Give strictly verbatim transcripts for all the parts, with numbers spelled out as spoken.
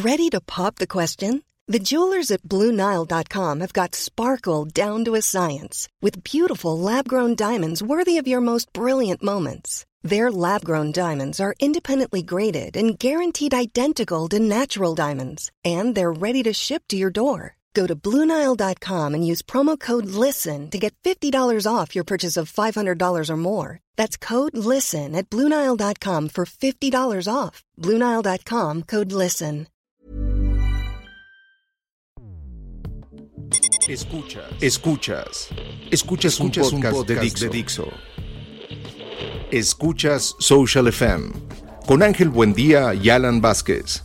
Ready to pop the question? The jewelers at Blue Nile dot com have got sparkle down to a science with beautiful lab-grown diamonds worthy of your most brilliant moments. Their lab-grown diamonds are independently graded and guaranteed identical to natural diamonds, and they're ready to ship to your door. Go to Blue Nile dot com and use promo code LISTEN to get fifty dollars off your purchase of five hundred dollars or more. That's code LISTEN at Blue Nile dot com for fifty dollars off. Blue Nile dot com, code LISTEN. Escuchas, escuchas, escuchas, escuchas un podcast, un podcast de, Dixo. de Dixo. Escuchas Social F M con Ángel Buendía y Alan Vázquez.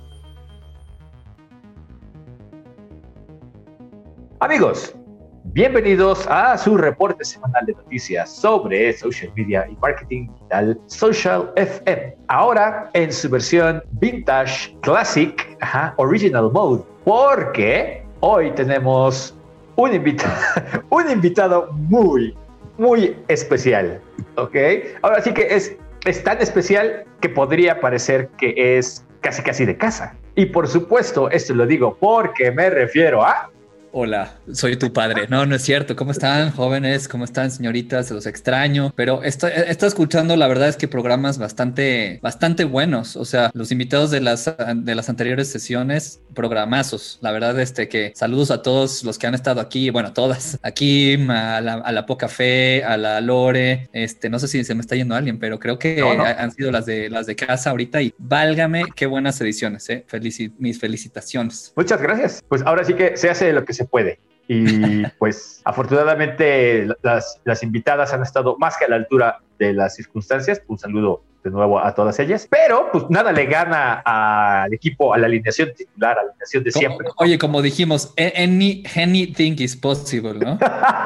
Amigos, bienvenidos a su reporte semanal de noticias sobre social media y marketing digital, Social F M. Ahora en su versión vintage, classic, ajá, original mode, porque hoy tenemos un invitado, un invitado muy, muy especial, ¿ok? Ahora sí que es, es tan especial que podría parecer que es casi casi de casa. Y por supuesto, esto lo digo porque me refiero a... Hola, soy tu padre. No, no es cierto. ¿Cómo están, jóvenes? ¿Cómo están, señoritas? Se los extraño. Pero estoy, estoy escuchando, la verdad es que programas bastante, bastante buenos. O sea, los invitados de las, de las anteriores sesiones, programazos. La verdad, este, que saludos a todos los que han estado aquí. Bueno, todas. Aquí, a la, a la Poca Fe, a la Lore. Este, no sé si se me está yendo alguien, pero creo que no, no. han sido las de, las de casa ahorita. Y válgame, qué buenas ediciones, ¿eh? Felici- mis felicitaciones. Muchas gracias. Pues ahora sí que se hace lo que se puede. Y pues afortunadamente las, las invitadas han estado más que a la altura de las circunstancias. Un saludo de nuevo a todas ellas, pero pues nada le gana al equipo, a la alineación titular, a la alineación de siempre. Como, oye, como dijimos, any, anything is possible, ¿no?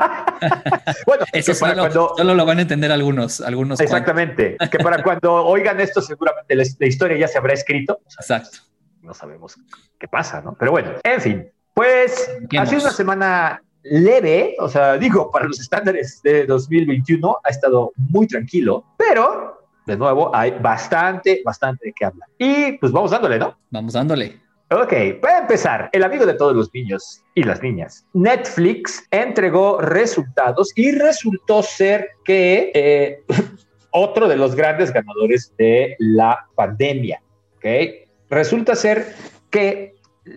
Bueno, eso solo, cuando, solo lo van a entender algunos, algunos. Exactamente, cuantos. Que para cuando oigan esto seguramente la, la historia ya se habrá escrito. Exacto. No sabemos qué pasa, ¿no? Pero bueno, en fin. Pues ha sido una semana leve, o sea, digo, para los estándares de dos mil veintiuno ha estado muy tranquilo, pero de nuevo hay bastante, bastante de qué hablar. Y pues vamos dándole, ¿no? Vamos dándole. Ok, para empezar, el amigo de todos los niños y las niñas, Netflix entregó resultados y resultó ser que eh, otro de los grandes ganadores de la pandemia, ¿ok? Resulta ser que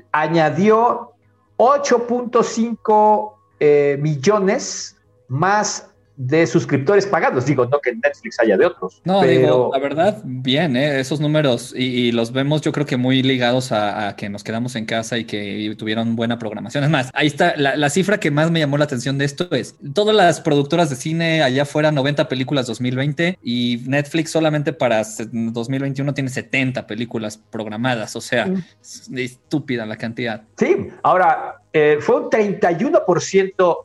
añadió ocho punto cinco eh, millones más de suscriptores pagados. Digo, no que en Netflix haya de otros. No, pero... digo, la verdad, bien, ¿eh? Esos números y, y los vemos yo creo que muy ligados a, a que nos quedamos en casa y que y tuvieron buena programación. Es más, ahí está, la, la cifra que más me llamó la atención de esto es, todas las productoras de cine allá afuera, noventa películas dos mil veinte y Netflix solamente para dos mil veintiuno tiene setenta películas programadas. O sea, mm. es estúpida la cantidad. Sí, ahora, eh, fue un treinta y uno por ciento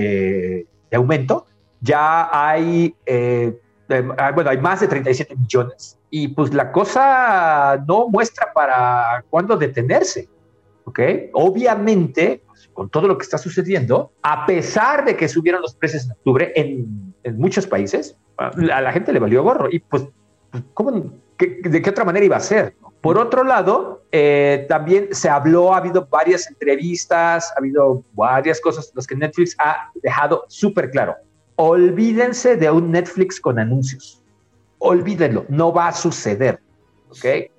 de, de aumento. Ya hay, eh, eh, bueno, hay más de treinta y siete millones y pues la cosa no muestra para cuándo detenerse, ¿ok? Obviamente, pues, con todo lo que está sucediendo, a pesar de que subieron los precios en octubre en, en muchos países, a la gente le valió gorro y pues, ¿cómo, qué, ¿de qué otra manera iba a ser? Por otro lado, eh, también se habló, ha habido varias entrevistas, ha habido varias cosas en las que Netflix ha dejado súper claro. Olvídense de un Netflix con anuncios. Olvídenlo, no va a suceder, ¿ok?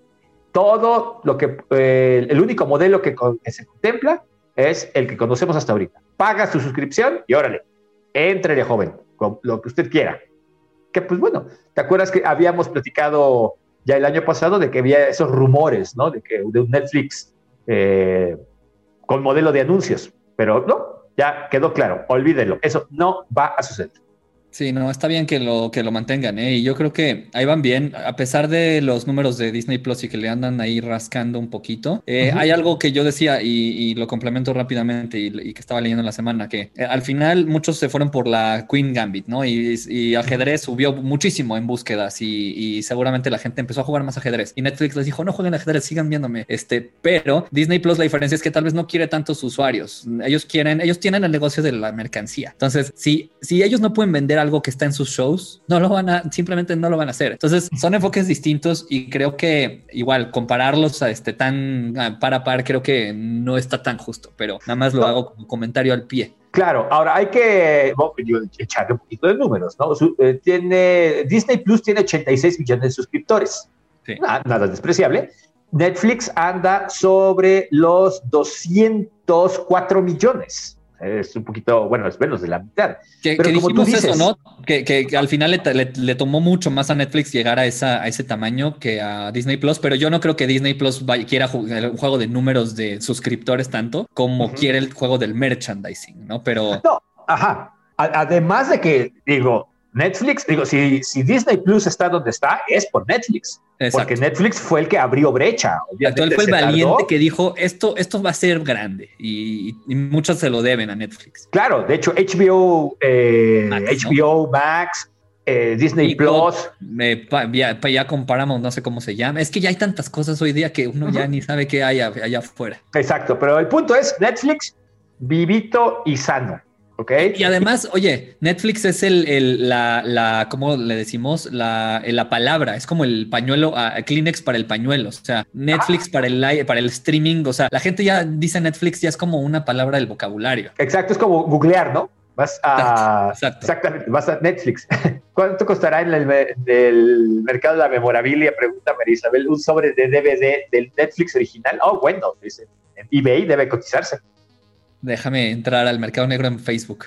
Todo lo que, eh, el único modelo que, que se contempla es el que conocemos hasta ahorita. Paga su suscripción y órale, éntrele, joven, con lo que usted quiera. Que pues bueno, ¿te acuerdas que habíamos platicado ya el año pasado de que había esos rumores, ¿no? De que de un Netflix eh, con modelo de anuncios, pero no. Ya quedó claro, olvídenlo, eso no va a suceder. Sí, no, está bien que lo, que lo mantengan, ¿eh? Y yo creo que ahí van bien, a pesar de los números de Disney Plus y que le andan ahí rascando un poquito. Eh, uh-huh. Hay algo que yo decía y, y lo complemento rápidamente y, y que estaba leyendo en la semana, que eh, al final muchos se fueron por la Queen Gambit, ¿no? Y, y ajedrez subió muchísimo en búsquedas y, y seguramente la gente empezó a jugar más ajedrez. Y Netflix les dijo, no jueguen ajedrez, sigan viéndome. Este, pero Disney Plus, la diferencia es que tal vez no quiere tantos usuarios. Ellos quieren, ellos tienen el negocio de la mercancía. Entonces, si, si ellos no pueden vender algo que está en sus shows, no lo van a, simplemente no lo van a hacer. Entonces son enfoques distintos y creo que igual compararlos a este tan a par a par creo que no está tan justo, pero nada más lo no. hago como comentario al pie. Claro, ahora hay que bueno, echarle un poquito de números, ¿no? Su, eh, tiene, Disney Plus tiene ochenta y seis millones de suscriptores. Sí. Nada, nada despreciable. Netflix anda sobre los doscientos cuatro millones. Es un poquito, bueno, es menos de la mitad. Que, Pero que como tú dices, eso, ¿no? Que, que, que al final le, le, le tomó mucho más a Netflix llegar a, esa, a ese tamaño que a Disney Plus, pero yo no creo que Disney Plus vaya, quiera jugar un juego de números de suscriptores tanto como uh-huh. quiere el juego del merchandising, ¿no? Pero... No, ajá. A, además de que, digo, Netflix, digo, si, si Disney Plus está donde está, es por Netflix. Exacto. Porque Netflix fue el que abrió brecha. Obviamente él fue el valiente tardó. que dijo, esto, esto va a ser grande y, y muchos se lo deben a Netflix. Claro, de hecho H B O, eh, Max, H B O ¿no? Max, eh, Disney y Plus. Eh, pa, ya, pa, ya comparamos, no sé cómo se llama. Es que ya hay tantas cosas hoy día que uno uh-huh. ya ni sabe qué hay allá afuera. Exacto, pero el punto es Netflix vivito y sano. Okay. Y además, oye, Netflix es el, el la, la, ¿cómo le decimos? La, la palabra, es como el pañuelo, uh, Kleenex para el pañuelo, o sea, Netflix ah. para el para el streaming, o sea, la gente ya dice Netflix, ya es como una palabra del vocabulario. Exacto, es como googlear, ¿no? Vas a... Exacto. Exactamente, vas a Netflix. ¿Cuánto costará en el, del mercado de la memorabilia? Pregunta María Isabel, un sobre de D V D del Netflix original. Oh, bueno, dice, en eBay debe cotizarse. Déjame entrar al mercado negro en Facebook.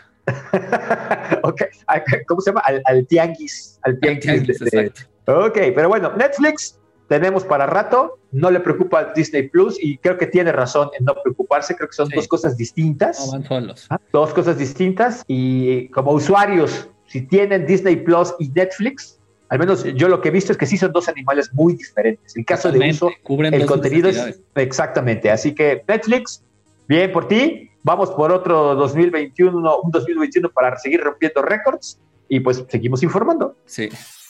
Okay. ¿Cómo se llama? Al, al tianguis. Al tianguis. Al tianguis de, de... Ok, pero bueno, Netflix tenemos para rato. No le preocupa a Disney Plus y creo que tiene razón en no preocuparse. Creo que son sí. dos cosas distintas. No van solos. ¿Ah? Dos cosas distintas y como usuarios, si tienen Disney Plus y Netflix, al menos yo lo que he visto es que sí son dos animales muy diferentes. El caso Totalmente. de uso, Cubren el contenido es exactamente. Así que Netflix, bien por ti. Vamos por otro dos mil veintiuno, un dos mil veintiuno para seguir rompiendo récords y pues seguimos informando. Sí.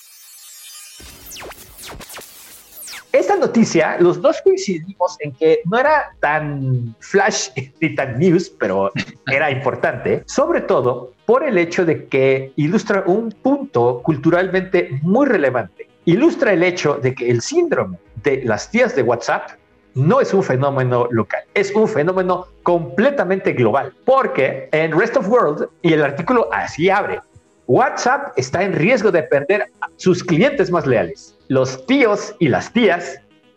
Esta noticia, los dos coincidimos en que no era tan flash ni tan news, pero era importante, sobre todo por el hecho de que ilustra un punto culturalmente muy relevante. Ilustra el hecho de que el síndrome de las tías de WhatsApp no es un fenómeno local, es un fenómeno completamente global, porque en Rest of World, y el artículo así abre, WhatsApp está en riesgo de perder a sus clientes más leales, los tíos y las tías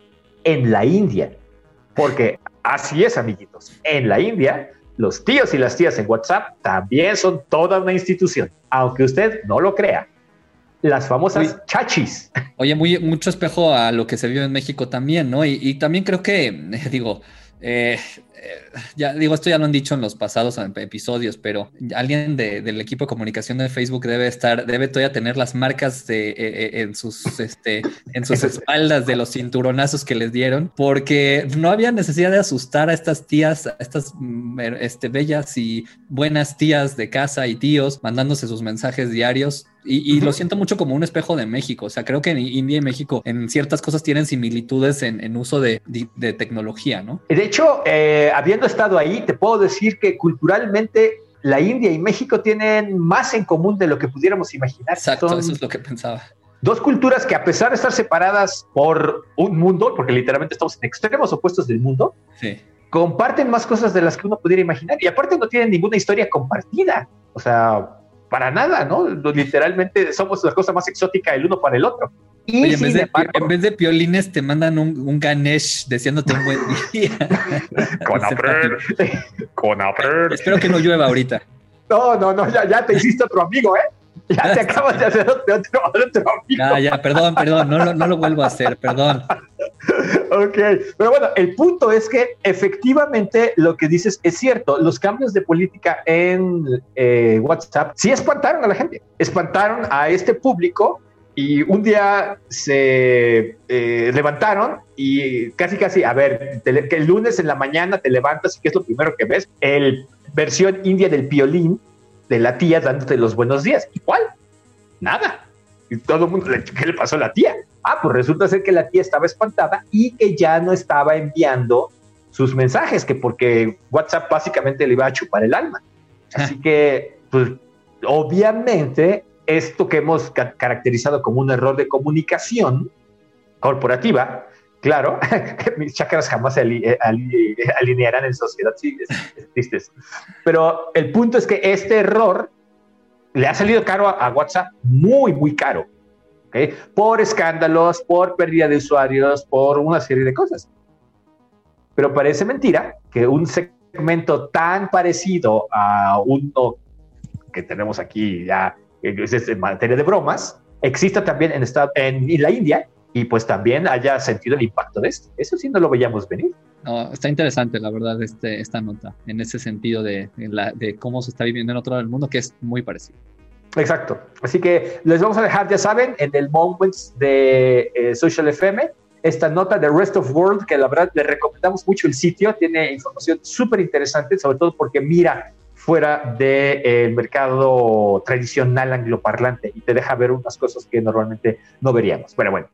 en la India, porque así es, amiguitos, en la India, los tíos y las tías en WhatsApp también son toda una institución, aunque usted no lo crea. Las famosas Uy. chachis. Oye, muy, mucho espejo a lo que se vio en México también, ¿no? Y, y también creo que, eh, digo, eh, eh, ya digo, esto ya lo han dicho en los pasados episodios, pero alguien de, del equipo de comunicación de Facebook debe estar, debe todavía tener las marcas de, eh, en sus, este, en sus espaldas de los cinturonazos que les dieron, porque no había necesidad de asustar a estas tías, a estas este, bellas y buenas tías de casa y tíos, mandándose sus mensajes diarios. Y, y uh-huh. lo siento mucho como un espejo de México. O sea, creo que en India y México en ciertas cosas tienen similitudes en, en uso de, de, de tecnología, ¿no? De hecho, eh, habiendo estado ahí, te puedo decir que culturalmente la India y México tienen más en común de lo que pudiéramos imaginar. Exacto, Son eso es lo que pensaba. Dos culturas que a pesar de estar separadas por un mundo, porque literalmente estamos en extremos opuestos del mundo, sí. comparten más cosas de las que uno pudiera imaginar. Y aparte no tienen ninguna historia compartida. O sea... para nada, ¿no? Literalmente somos la cosa más exótica el uno para el otro. Y Oye, en, vez de, embargo, en vez de piolines te mandan un, un Ganesh deseándote un buen día. Con Aprer. Con Aprer. Espero que no llueva ahorita. No, no, no, ya, ya te hiciste otro amigo, ¿eh? Ya te acabas de hacer otro, otro, otro amigo. Ya, ya, perdón, perdón, no, no, no lo vuelvo a hacer, perdón. Ok, pero bueno, el punto es que efectivamente lo que dices es cierto. Los cambios de política en eh, WhatsApp sí espantaron a la gente, espantaron a este público y un día se eh, levantaron y casi casi, a ver, te, que el lunes en la mañana te levantas y ¿qué es lo primero que ves? El versión india del piolín de la tía dándote los buenos días. ¿Y cuál? Nada. Y todo el mundo, ¿qué le pasó a la tía? Ah, pues resulta ser que la tía estaba espantada y que ya no estaba enviando sus mensajes, que porque WhatsApp básicamente le iba a chupar el alma. Así que, pues, obviamente, esto que hemos ca- caracterizado como un error de comunicación corporativa, claro, mis chakras jamás se ali- ali- alinearán en sociedad, sí, es, es triste eso. Pero el punto es que este error le ha salido caro a, a WhatsApp, muy, muy caro, ¿okay? Por escándalos, por pérdida de usuarios, por una serie de cosas. Pero parece mentira que un segmento tan parecido a uno que tenemos aquí ya, es en materia de bromas, exista también en, esta, en, en la India, y pues también haya sentido el impacto de esto. Eso sí no lo veíamos venir. No, está interesante, la verdad, este, esta nota, en ese sentido de, en la, de cómo se está viviendo en otro lado del mundo, que es muy parecido. Exacto. Así que les vamos a dejar, ya saben, en el Moments de eh, Social F M, esta nota de Rest of World, que la verdad les recomendamos mucho el sitio, tiene información súper interesante, sobre todo porque mira fuera del de, eh, mercado tradicional angloparlante y te deja ver unas cosas que normalmente no veríamos. Pero bueno.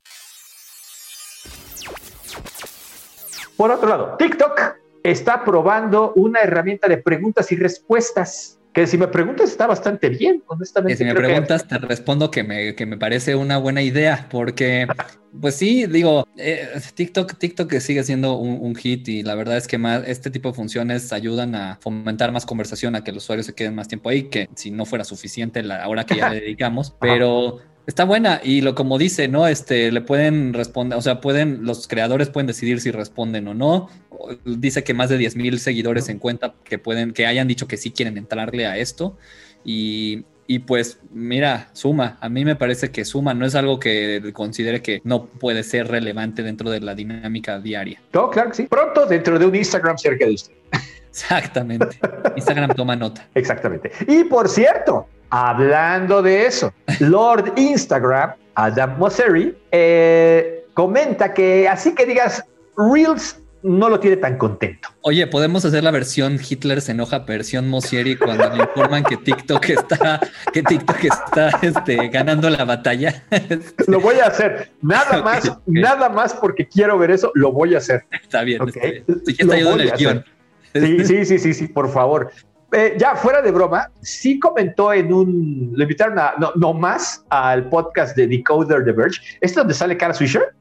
Por otro lado, TikTok está probando una herramienta de preguntas y respuestas que si me preguntas está bastante bien, honestamente. Que si me preguntas, que... te respondo que me, que me parece una buena idea, porque pues sí, digo, eh, TikTok, TikTok sigue siendo un, un hit y la verdad es que más este tipo de funciones ayudan a fomentar más conversación, a que los usuarios se queden más tiempo ahí, que si no fuera suficiente la hora que ya le dedicamos, pero... Está buena y lo como dice, ¿no? Este, le pueden responder, o sea, pueden, los creadores pueden decidir si responden o no. Dice que más de diez mil seguidores en cuenta que pueden, que hayan dicho que sí quieren entrarle a esto. Y, y pues, mira, suma. A mí me parece que suma. No es algo que considere que no puede ser relevante dentro de la dinámica diaria. No, claro que sí. Pronto dentro de un Instagram cerca de usted. Exactamente. Instagram toma nota. Exactamente. Y por cierto, hablando de eso, Lord Instagram, Adam Mosseri, eh, comenta que así que digas, Reels no lo tiene tan contento. Oye, podemos hacer la versión Hitler se enoja, versión Mosseri, cuando le informan que TikTok está, que TikTok está este, ganando la batalla. Lo voy a hacer. Nada okay, más, okay. nada más porque quiero ver eso, lo voy a hacer. Está bien. Okay. Está bien. Ya está ayudando en el guión. Sí, sí, sí, sí, sí, por favor. Eh, ya fuera de broma, sí comentó en un, lo invitaron a, no, no más al podcast de Decoder The Verge. ¿Es donde sale Kara Swisher?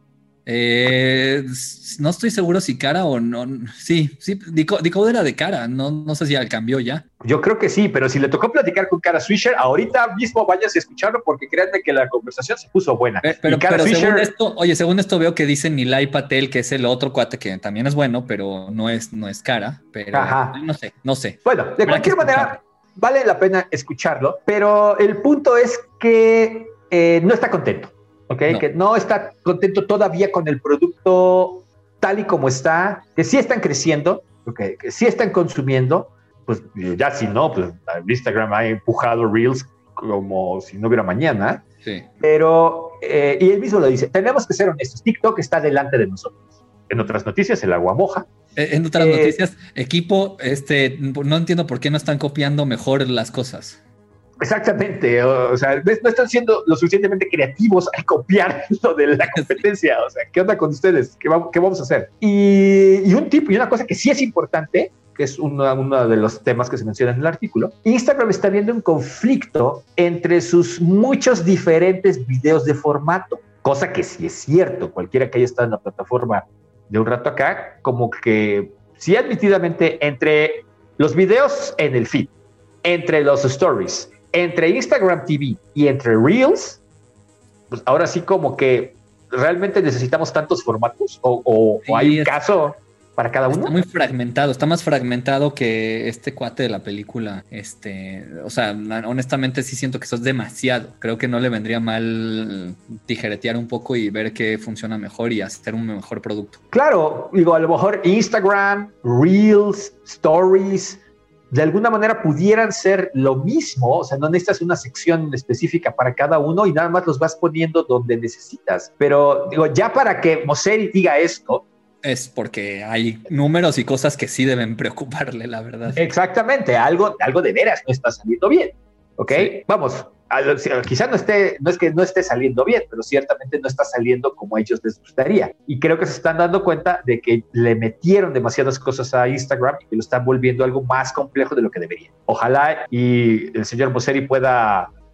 Eh, no estoy seguro si Kara o no. Sí, sí, Decoder era de Kara. No, no sé si ya cambió ya. Yo creo que sí, pero si le tocó platicar con Kara Swisher, ahorita mismo vayas a escucharlo porque créanme que la conversación se puso buena. Eh, pero pero Swisher... según esto, oye, según esto veo que dice Nilay Patel, que es el otro cuate que también es bueno, pero no es, no es Kara. Pero Ajá. no sé, no sé. Bueno, de Habrá cualquier manera, vale la pena escucharlo, pero el punto es que eh, no está contento. Okay, no. Que no está contento todavía con el producto tal y como está, que sí están creciendo, okay, que sí están consumiendo, pues ya si no, pues Instagram ha empujado Reels como si no hubiera mañana, sí. Pero, eh, y él mismo lo dice, tenemos que ser honestos, TikTok está delante de nosotros. En otras noticias, el agua moja. En otras eh, noticias, equipo, este, no entiendo por qué no están copiando mejor las cosas. Exactamente, o, o sea, no están siendo lo suficientemente creativos al copiar lo de la competencia, o sea, ¿qué onda con ustedes? ¿Qué, va, qué vamos a hacer? Y, y un tip y una cosa que sí es importante, que es uno, uno de los temas que se menciona en el artículo, Instagram está viendo un conflicto entre sus muchos diferentes videos de formato, cosa que sí es cierto, cualquiera que haya estado en la plataforma de un rato acá, como que sí admitidamente entre los videos en el feed, entre los stories, entre Instagram T V y entre Reels, pues ahora sí como que realmente necesitamos tantos formatos o, o, sí, o hay un caso para cada uno. Está muy fragmentado, está más fragmentado que este cuate de la película. Este, o sea, honestamente sí siento que eso es demasiado. Creo que no le vendría mal tijeretear un poco y ver qué funciona mejor y hacer un mejor producto. Claro, digo, a lo mejor Instagram, Reels, Stories, de alguna manera pudieran ser lo mismo, o sea, no necesitas una sección específica para cada uno y nada más los vas poniendo donde necesitas. Pero digo, ya para que Mosseri diga esto, es porque hay números y cosas que sí deben preocuparle, la verdad. Exactamente, algo, algo de veras no está saliendo bien, ¿ok? Sí. Vamos, quizás no esté, no es que no esté saliendo bien, pero ciertamente no está saliendo como a ellos les gustaría. Y creo que se están dando cuenta de que le metieron demasiadas cosas a Instagram y que lo están volviendo algo más complejo de lo que debería. Ojalá y el señor Mosseri pueda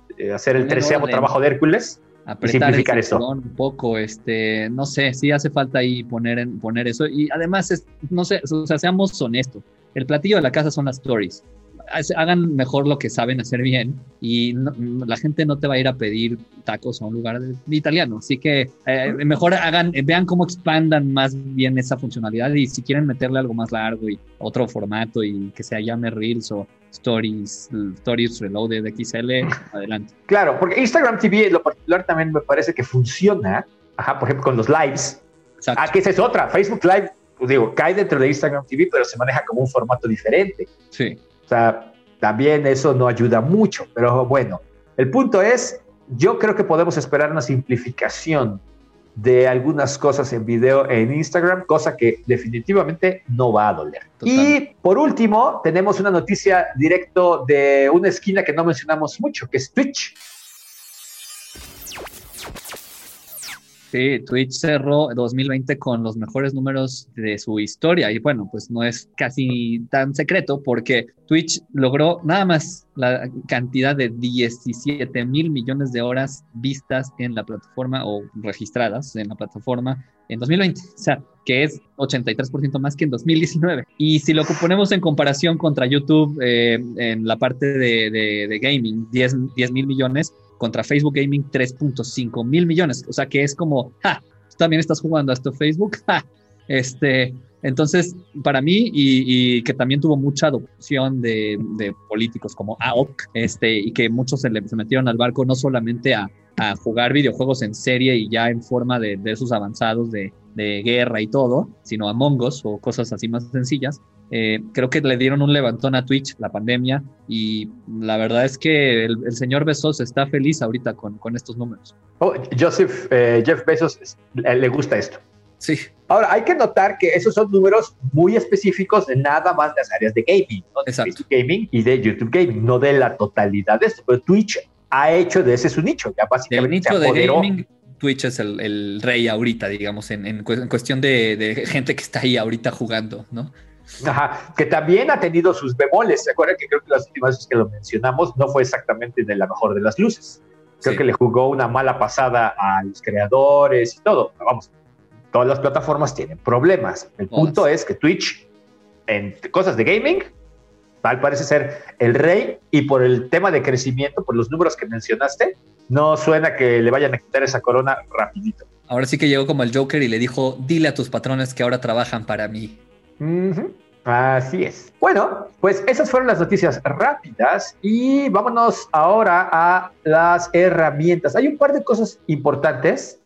eh, hacer el Poner treceavo orden. trabajo de Hércules y Apretar simplificar el esto. cinturón un poco, este, no sé, sí hace falta ahí poner, en, poner eso. Y además, es, no sé, o sea, seamos honestos, el platillo de la casa son las stories. Hagan mejor lo que saben hacer bien y no, la gente no te va a ir a pedir tacos a un lugar de, de italiano. Así que eh, mejor hagan, vean cómo expandan más bien esa funcionalidad y si quieren meterle algo más largo y otro formato y que se llame Reels o Stories, Stories Reloaded X L, adelante. Claro, porque Instagram T V en lo particular también me parece que funciona, ajá, por ejemplo, con los lives. Exacto. Ah, que esa es otra. Facebook Live, pues digo, cae dentro de Instagram T V, pero se maneja como un formato diferente. Sí. O sea, también eso no ayuda mucho, pero bueno, el punto es, yo creo que podemos esperar una simplificación de algunas cosas en video en Instagram, cosa que definitivamente no va a doler. Total. Y por último, tenemos una noticia directo de una esquina que no mencionamos mucho, que es Twitch. Sí, Twitch cerró dos mil veinte con los mejores números de su historia y bueno, pues no es casi tan secreto porque Twitch logró nada más la cantidad de diecisiete mil millones de horas vistas en la plataforma o registradas en la plataforma en dos mil veinte, o sea, que es ochenta y tres por ciento más que en dos mil diecinueve. Y si lo ponemos en comparación contra YouTube eh, en la parte de, de, de gaming, diez mil millones, contra Facebook Gaming tres punto cinco mil millones, o sea que es como, ja, ¿tú también estás jugando a esto Facebook? Ja. Este, entonces, para mí, y, y que también tuvo mucha adopción de, de políticos como A O C, este, y que muchos se, le, se metieron al barco no solamente a, a jugar videojuegos en serie y ya en forma de, de esos avanzados de, de guerra y todo, sino Among Us o cosas así más sencillas. Eh, creo que le dieron un levantón a Twitch la pandemia y la verdad es que el, el señor Bezos está feliz ahorita con, con estos números. Oh, Joseph, eh, Jeff Bezos le, le gusta esto. Sí. Ahora, hay que notar que esos son números muy específicos de nada más las áreas de gaming, ¿no? De Exacto. Facebook Gaming y de YouTube Gaming, no de la totalidad de esto, pero Twitch ha hecho de ese su nicho, ya básicamente Del nicho se de apoderó. gaming, Twitch es el, el rey ahorita, digamos, en, en, cu- en cuestión de, de gente que está ahí ahorita jugando, ¿no? Ajá, que también ha tenido sus bemoles. ¿Se acuerdan que creo que las últimas veces que lo mencionamos no fue exactamente de la mejor de las luces? Creo Sí. que le jugó una mala pasada a los creadores y todo. Pero vamos, todas las plataformas tienen problemas. El Todas. punto es que Twitch, en cosas de gaming, tal parece ser el rey, y por el tema de crecimiento, por los números que mencionaste, no suena que le vayan a quitar esa corona rapidito. Ahora sí que llegó como el Joker y le dijo, dile a tus patrones que ahora trabajan para mí. Uh-huh. Así es. Bueno, pues esas fueron las noticias rápidas y vámonos ahora a las herramientas. Hay un par de cosas importantes.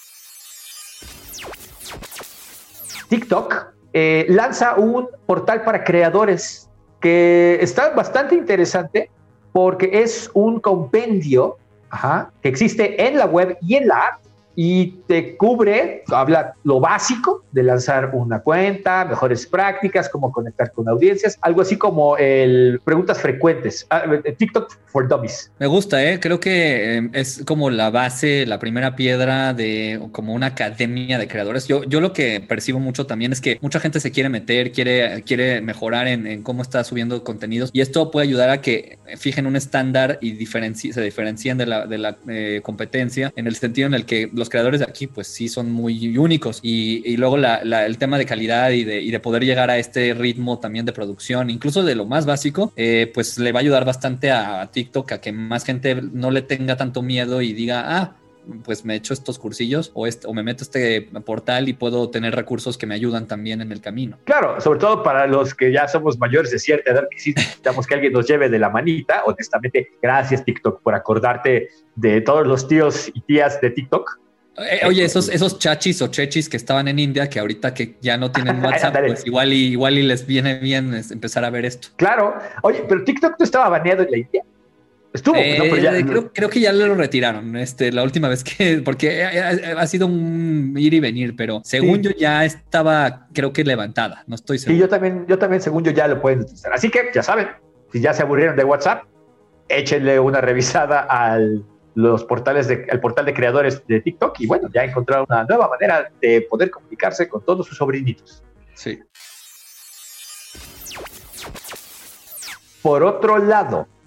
TikTok eh, lanza un portal para creadores que está bastante interesante porque es un compendio, ajá, que existe en la web y en la app y te cubre, habla lo básico de lanzar una cuenta, mejores prácticas, cómo conectar con audiencias, algo así como el preguntas frecuentes, ah, TikTok for Dummies. Me gusta, ¿eh? Creo que eh, es como la base, la primera piedra de como una academia de creadores. Yo, yo lo que percibo mucho también es que mucha gente se quiere meter, quiere, quiere mejorar en, en cómo está subiendo contenidos y esto puede ayudar a que fijen un estándar y diferenci- se diferencien de la, de la eh, competencia en el sentido en el que los creadores de aquí pues sí son muy únicos y, y luego la, la, el tema de calidad y de, y de poder llegar a este ritmo también de producción, incluso de lo más básico, eh, pues le va a ayudar bastante a, a TikTok a que más gente no le tenga tanto miedo y diga, ah, pues me echo estos cursillos o, este, o me meto a este portal y puedo tener recursos que me ayudan también en el camino. Claro, sobre todo para los que ya somos mayores de cierta edad, que sí necesitamos que alguien nos lleve de la manita. Honestamente, gracias TikTok por acordarte de todos los tíos y tías de TikTok. Eh, oye, esos, esos chachis o chechis que estaban en India, que ahorita que ya no tienen WhatsApp, pues igual y, igual y les viene bien empezar a ver esto. Claro. Oye, pero TikTok no estaba baneado en la India. Estuvo, eh, ¿no? Pero ya, creo, creo que ya lo retiraron este, la última vez que, porque ha, ha sido un ir y venir, pero según sí. yo ya estaba, creo que levantada, no estoy seguro. Sí, yo también, yo también, según yo, ya lo pueden utilizar. Así que ya saben, si ya se aburrieron de WhatsApp, échenle una revisada al los portales de, el portal de creadores de TikTok y bueno, ya encontraron una nueva manera de poder comunicarse con todos sus sobrinitos. Sí. Por otro lado,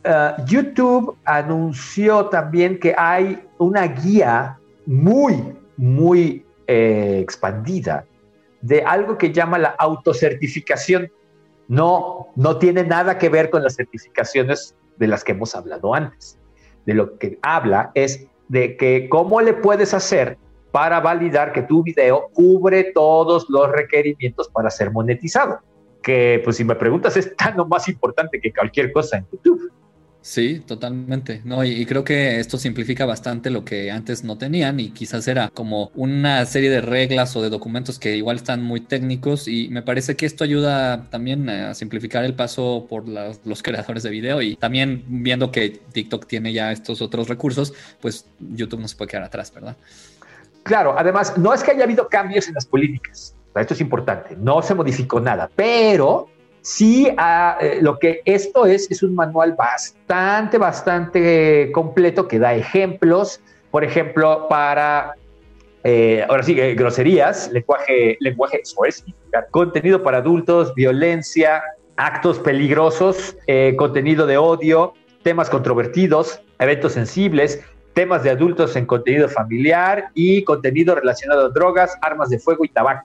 uh, YouTube anunció también que hay una guía muy, muy eh, expandida de algo que llama la autocertificación. No, no tiene nada que ver con las certificaciones de las que hemos hablado antes. De lo que habla es de que cómo le puedes hacer para validar que tu video cubre todos los requerimientos para ser monetizado. Que, pues si me preguntas, es tan o más importante que cualquier cosa en YouTube. Sí, totalmente. No, y, y creo que esto simplifica bastante lo que antes no tenían y quizás era como una serie de reglas o de documentos que igual están muy técnicos y me parece que esto ayuda también a simplificar el paso por la, los creadores de video y también viendo que TikTok tiene ya estos otros recursos, pues YouTube no se puede quedar atrás, ¿verdad? Claro, además, no es que haya habido cambios en las políticas, esto es importante, no se modificó nada, pero sí, uh, eh, lo que esto es, es un manual bastante, bastante completo que da ejemplos, por ejemplo, para, eh, ahora sí, eh, groserías, lenguaje, lenguaje soez, contenido para adultos, violencia, actos peligrosos, eh, contenido de odio, temas controvertidos, eventos sensibles, temas de adultos en contenido familiar y contenido relacionado a drogas, armas de fuego y tabaco.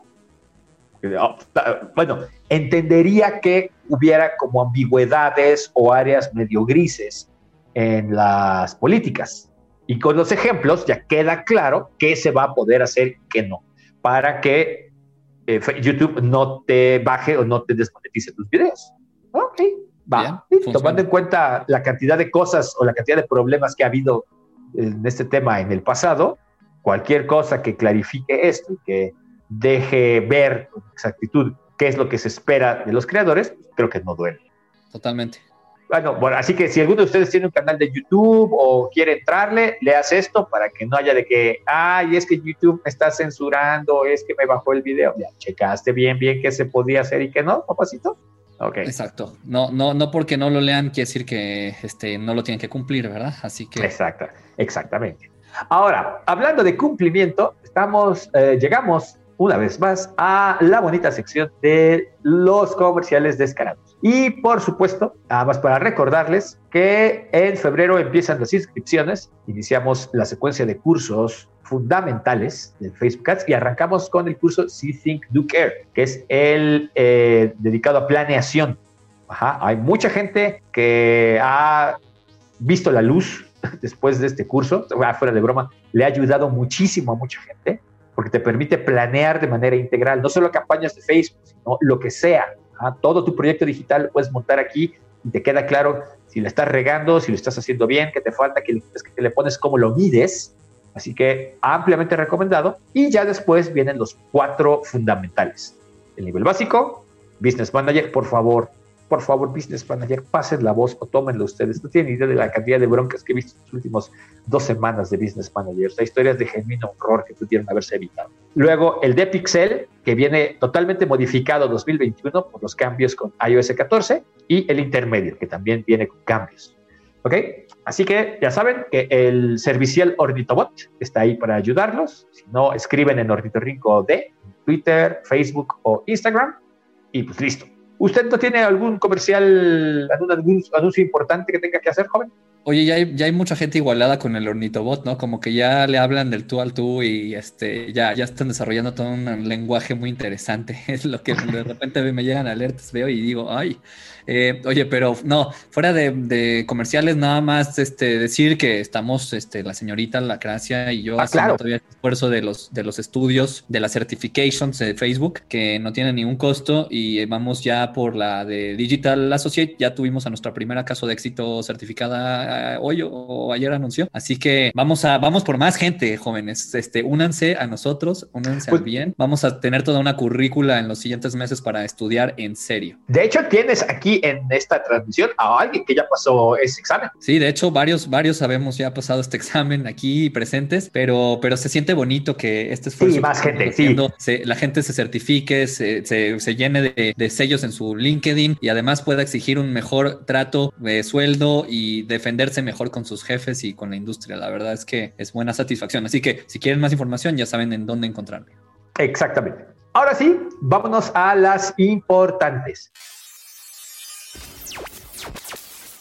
Bueno, entendería que hubiera como ambigüedades o áreas medio grises en las políticas. Y con los ejemplos ya queda claro qué se va a poder hacer y qué no, para que eh, YouTube no te baje o no te desmonetice tus videos. Ok, va. Bien, y tomando en cuenta la cantidad de cosas o la cantidad de problemas que ha habido en este tema en el pasado, cualquier cosa que clarifique esto y que deje ver con exactitud qué es lo que se espera de los creadores, creo que no duele. Totalmente. Bueno, bueno, así que si alguno de ustedes tiene un canal de YouTube o quiere entrarle, leas esto para que no haya de que, ay, es que YouTube me está censurando, es que me bajó el video. Ya, checaste bien, bien qué se podía hacer y qué no, papacito. Okay. Exacto. No, no, no porque no lo lean quiere decir que este, no lo tienen que cumplir, ¿verdad? Así que. Exacto, exactamente. Ahora, hablando de cumplimiento, estamos, eh, llegamos una vez más a la bonita sección de los comerciales descarados. Y por supuesto, nada más para recordarles que en febrero empiezan las inscripciones, iniciamos la secuencia de cursos fundamentales de Facebook Ads y arrancamos con el curso See, Think, Do, Care, que es el eh, dedicado a planeación. Ajá. Hay mucha gente que ha visto la luz después de este curso, fuera de broma, le ha ayudado muchísimo a mucha gente, porque te permite planear de manera integral, no solo campañas de Facebook, sino lo que sea. ¿Ah? Todo tu proyecto digital lo puedes montar aquí y te queda claro si le estás regando, si lo estás haciendo bien, qué te falta, qué le, qué le pones, cómo lo mides. Así que ampliamente recomendado. Y ya después vienen los cuatro fundamentales. El nivel básico, Business Manager, por favor, por favor, Business Manager, pasen la voz o tómenlo ustedes. No tienen idea de la cantidad de broncas que he visto en las últimas dos semanas de Business Manager. O sea, historias de genuino horror que pudieron haberse evitado. Luego, el de Pixel, que viene totalmente modificado dos mil veintiuno por los cambios con i O S catorce. Y el intermedio, que también viene con cambios. ¿Ok? Así que ya saben que el servicial Ornitobot está ahí para ayudarlos. Si no, escriben en Ornitorrinco de Twitter, Facebook o Instagram. Y pues listo. ¿Usted no tiene algún comercial, algún, algún anuncio importante que tenga que hacer, joven? Oye, ya hay, ya hay mucha gente igualada con el Ornitobot, ¿no? Como que ya le hablan del tú al tú y este, ya, ya están desarrollando todo un lenguaje muy interesante. Es lo que de repente me llegan alertas, veo y digo, ay, eh, oye, pero no, fuera de, de comerciales, nada más este, decir que estamos, este, la señorita Lacracia y yo ah, haciendo claro. todavía el esfuerzo de los, de los estudios, de las certifications de Facebook, que no tienen ningún costo y vamos ya por la de Digital Associate, ya tuvimos a nuestra primera caso de éxito certificada hoy o, o ayer anunció, así que vamos a vamos por más gente, jóvenes, este, únanse a nosotros, únanse pues, al bien, vamos a tener toda una currícula en los siguientes meses para estudiar en serio. De hecho, tienes aquí en esta transmisión a alguien que ya pasó ese examen. Sí, de hecho, varios, varios sabemos ya pasado este examen aquí presentes, pero, pero se siente bonito que este esfuerzo sí, más gente, haciendo, sí. se, la gente se certifique, se, se, se llene de, de sellos en su LinkedIn y además pueda exigir un mejor trato de sueldo y defenderse mejor con sus jefes y con la industria. La verdad es que es buena satisfacción. Así que si quieren más información, ya saben en dónde encontrarme. Exactamente. Ahora sí, vámonos a las importantes.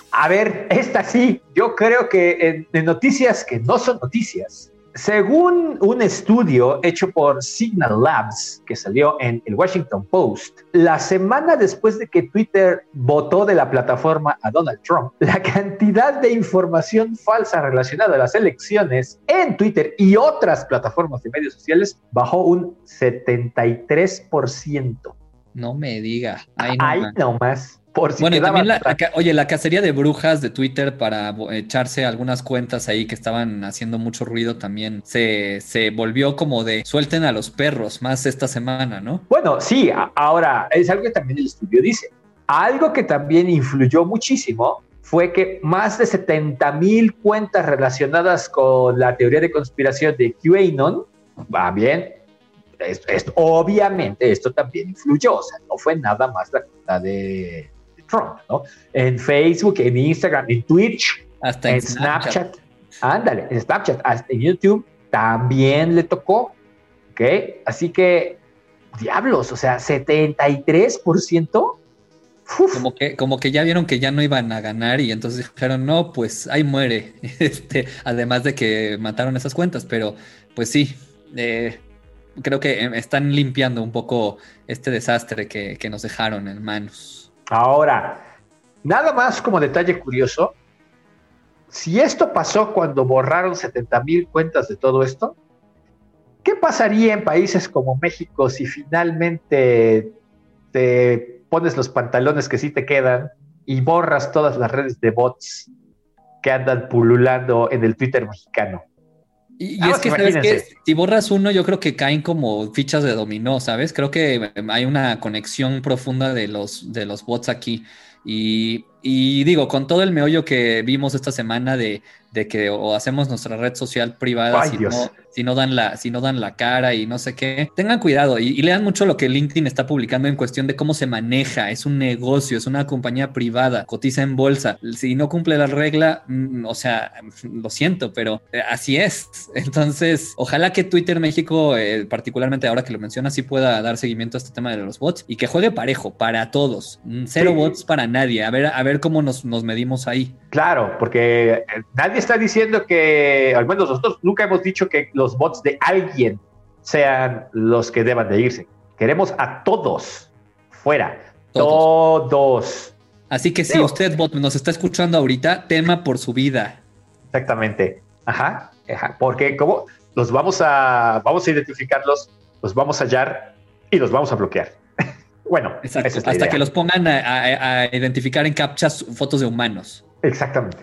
A ver, esta sí, yo creo que en, en noticias que no son noticias, según un estudio hecho por Signal Labs que salió en el Washington Post, la semana después de que Twitter votó de la plataforma a Donald Trump, la cantidad de información falsa relacionada a las elecciones en Twitter y otras plataformas de medios sociales bajó un setenta y tres por ciento. No me diga. Ahí no Ahí nomás. Por si bueno, y también, la, la, oye, la cacería de brujas de Twitter para echarse algunas cuentas ahí que estaban haciendo mucho ruido también se, se volvió como de suelten a los perros más esta semana, ¿no? Bueno, sí, ahora es algo que también el estudio dice. Algo que también influyó muchísimo fue que más de setenta mil cuentas relacionadas con la teoría de conspiración de QAnon, va bien, esto, esto, obviamente esto también influyó, o sea, no fue nada más la cuenta de Trump, ¿no? En Facebook, en Instagram, en Twitch, hasta en, en Snapchat. Snapchat. Ándale, en Snapchat, hasta en YouTube también le tocó, ¿ok? Así que, diablos, o sea, setenta y tres por ciento. Uf. Como que, como que ya vieron que ya no iban a ganar y entonces dijeron, no, pues ahí muere. Este, además de que mataron esas cuentas, pero pues sí, eh, creo que están limpiando un poco este desastre que, que nos dejaron en manos. Ahora, nada más como detalle curioso, si esto pasó cuando borraron setenta mil cuentas de todo esto, ¿qué pasaría en países como México si finalmente te pones los pantalones que sí te quedan y borras todas las redes de bots que andan pululando en el Twitter mexicano? Y, y es que, ¿sabes qué? Si borras uno, yo creo que caen como fichas de dominó, ¿sabes? Creo que hay una conexión profunda de los, de los bots aquí. Y, y digo, con todo el meollo que vimos esta semana de, de que o hacemos nuestra red social privada si no, si, no dan la, si no dan la cara y no sé qué, tengan cuidado y, y lean mucho lo que LinkedIn está publicando en cuestión de cómo se maneja. Es un negocio, es una compañía privada, cotiza en bolsa. Si no cumple la regla, mm, o sea, lo siento, pero eh, así es. Entonces, ojalá que Twitter México, eh, particularmente ahora que lo mencionas, sí pueda dar seguimiento a este tema de los bots y que juegue parejo para todos. Cero sí. bots para nadie. A ver, a ver cómo nos, nos medimos ahí. Claro, porque nadie está diciendo que, al menos nosotros nunca hemos dicho que los bots de alguien sean los que deban de irse. Queremos a todos fuera. Todos. todos. Así que si Digo, usted, bot, nos está escuchando ahorita, tema por su vida. Exactamente. Ajá. Ajá. Porque como los vamos a, vamos a identificarlos, los vamos a hallar y los vamos a bloquear. Bueno, exacto, esa es la hasta idea. Que los pongan a, a, a identificar en captchas fotos de humanos. Exactamente.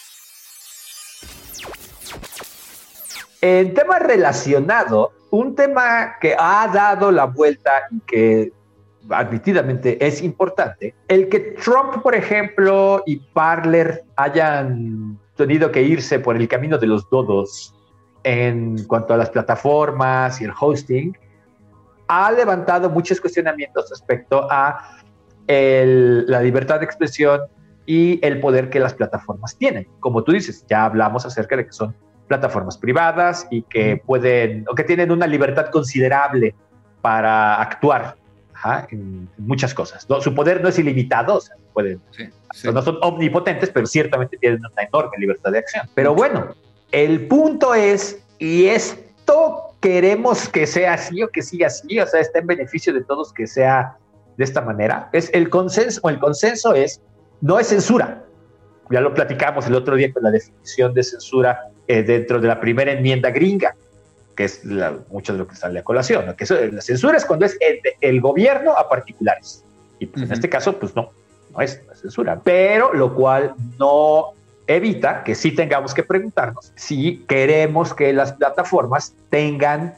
En tema relacionado, un tema que ha dado la vuelta y que admitidamente es importante, el que Trump, por ejemplo, y Parler hayan tenido que irse por el camino de los dodos en cuanto a las plataformas y el hosting, ha levantado muchos cuestionamientos respecto a el, la libertad de expresión y el poder que las plataformas tienen. Como tú dices, ya hablamos acerca de que son plataformas privadas y que pueden, o que tienen una libertad considerable para actuar ajá, en, en muchas cosas. ¿No? Su poder no es ilimitado, o sea, pueden, sí, sí. no son omnipotentes, pero ciertamente tienen una enorme libertad de acción. Pero bueno, el punto es, y esto queremos que sea así o que siga así, o sea, está en beneficio de todos que sea de esta manera, es el consenso, o el consenso es, no es censura. Ya lo platicamos el otro día con la definición de censura eh, dentro de la primera enmienda gringa, que es la, mucho de lo que sale a colación, ¿no? Que eso, la censura es cuando es el, el gobierno a particulares, y pues, uh-huh. en este caso, pues no, no es, no es censura, pero lo cual no evita que sí tengamos que preguntarnos si queremos que las plataformas tengan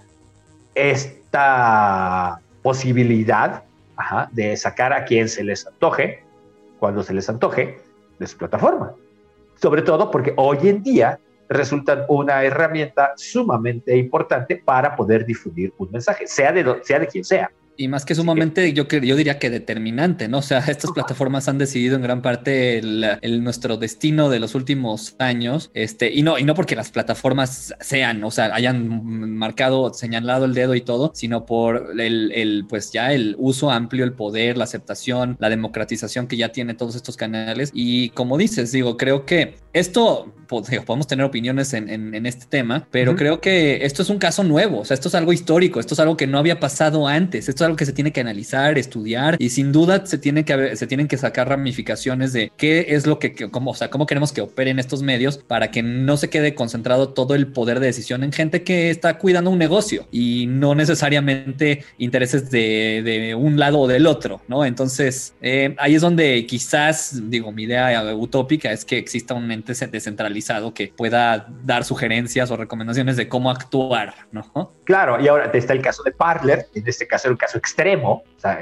esta posibilidad ajá, de sacar a quien se les antoje, cuando se les antoje, de su plataforma. Sobre todo porque hoy en día resultan una herramienta sumamente importante para poder difundir un mensaje, sea de, sea de quien sea. Y más que sumamente, yo, yo diría que determinante, ¿no? O sea, estas plataformas han decidido en gran parte el, el, nuestro destino de los últimos años, este, y no, y no porque las plataformas sean, o sea, hayan marcado, señalado el dedo y todo, sino por el, el, pues ya el uso amplio, el poder, la aceptación, la democratización que ya tiene todos estos canales. Y como dices, digo, creo que esto, pues, digo, podemos tener opiniones en, en, en este tema, pero uh-huh. creo que esto es un caso nuevo, o sea, esto es algo histórico, esto es algo que no había pasado antes, esto es algo que se tiene que analizar, estudiar, y sin duda se tiene que se tienen que sacar ramificaciones de qué es lo que, que cómo, o sea, cómo queremos que operen estos medios para que no se quede concentrado todo el poder de decisión en gente que está cuidando un negocio y no necesariamente intereses de, de un lado o del otro, ¿no? Entonces, eh, ahí es donde quizás, digo, mi idea utópica es que exista un ente descentralizado que pueda dar sugerencias o recomendaciones de cómo actuar, ¿no? Claro, y ahora está el caso de Parler, en este caso era un caso extremo, o sea,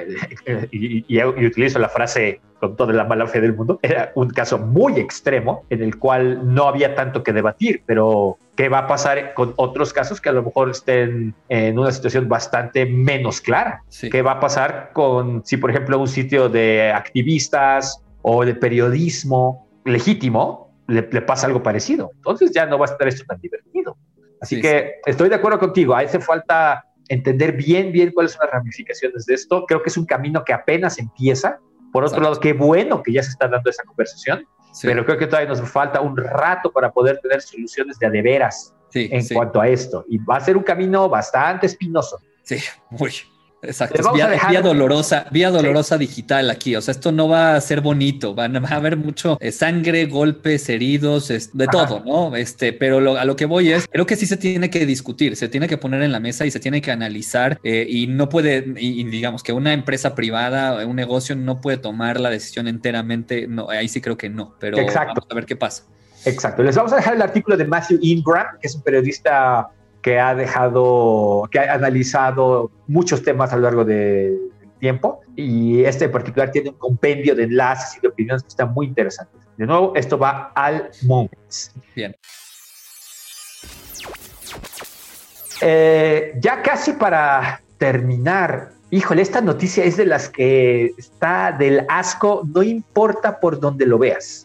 y, y, y utilizo la frase con toda la mala fe del mundo, era un caso muy extremo en el cual no había tanto que debatir, pero ¿qué va a pasar con otros casos que a lo mejor estén en una situación bastante menos clara? Sí. ¿Qué va a pasar con, si por ejemplo un sitio de activistas o de periodismo legítimo le, le pasa algo parecido? Entonces ya no va a estar esto tan divertido. Así sí, que sí. Estoy de acuerdo contigo, hace falta entender bien, bien cuáles son las ramificaciones de esto. Creo que es un camino que apenas empieza. Por otro Exacto. lado, qué bueno que ya se está dando esa conversación, sí. pero creo que todavía nos falta un rato para poder tener soluciones de a de veras sí, en sí. cuanto a esto. Y va a ser un camino bastante espinoso. Sí, muy. Exacto, es vía, dejar... vía dolorosa, vía dolorosa sí. digital aquí, o sea, esto no va a ser bonito, van a haber mucho eh, sangre, golpes, heridos, es, de Ajá. todo, ¿no? Este, pero lo, a lo que voy es, creo que sí se tiene que discutir, se tiene que poner en la mesa y se tiene que analizar eh, y no puede, y, y digamos que una empresa privada, un negocio no puede tomar la decisión enteramente, no, ahí sí creo que no, pero Exacto. vamos a ver qué pasa. Exacto, les vamos a dejar el artículo de Matthew Ingram, que es un periodista que ha dejado, que ha analizado muchos temas a lo largo del tiempo, y este en particular tiene un compendio de enlaces y de opiniones que está muy interesante. De nuevo, esto va al Moments. Bien. Eh, ya casi para terminar, híjole, esta noticia es de las que está del asco, no importa por donde lo veas.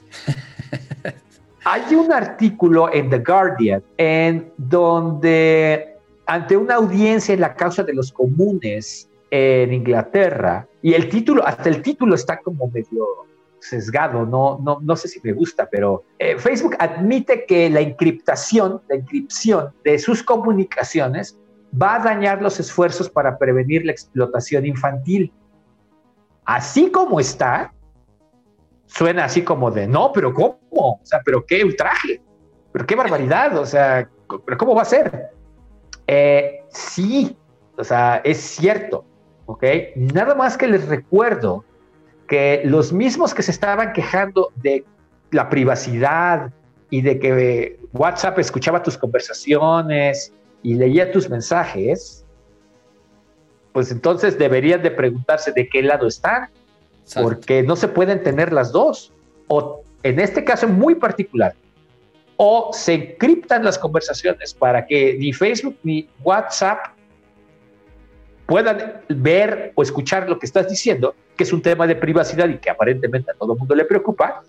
Hay un artículo en The Guardian en donde, ante una audiencia en la causa de los comunes en Inglaterra, y el título, hasta el título está como medio sesgado, no, no, no sé si me gusta, pero eh, Facebook admite que la encriptación, la encripción de sus comunicaciones va a dañar los esfuerzos para prevenir la explotación infantil. Así como está, suena así como de, no, pero ¿cómo? O sea, ¿pero qué ultraje? ¿Pero qué barbaridad? O sea, ¿pero cómo va a ser? Eh, sí, o sea, es cierto, ¿ok? Nada más que les recuerdo que los mismos que se estaban quejando de la privacidad y de que WhatsApp escuchaba tus conversaciones y leía tus mensajes, pues entonces deberían de preguntarse de qué lado están. Exacto. Porque no se pueden tener las dos, o en este caso muy particular, o se encriptan las conversaciones para que ni Facebook ni WhatsApp puedan ver o escuchar lo que estás diciendo, que es un tema de privacidad y que aparentemente a todo el mundo le preocupa,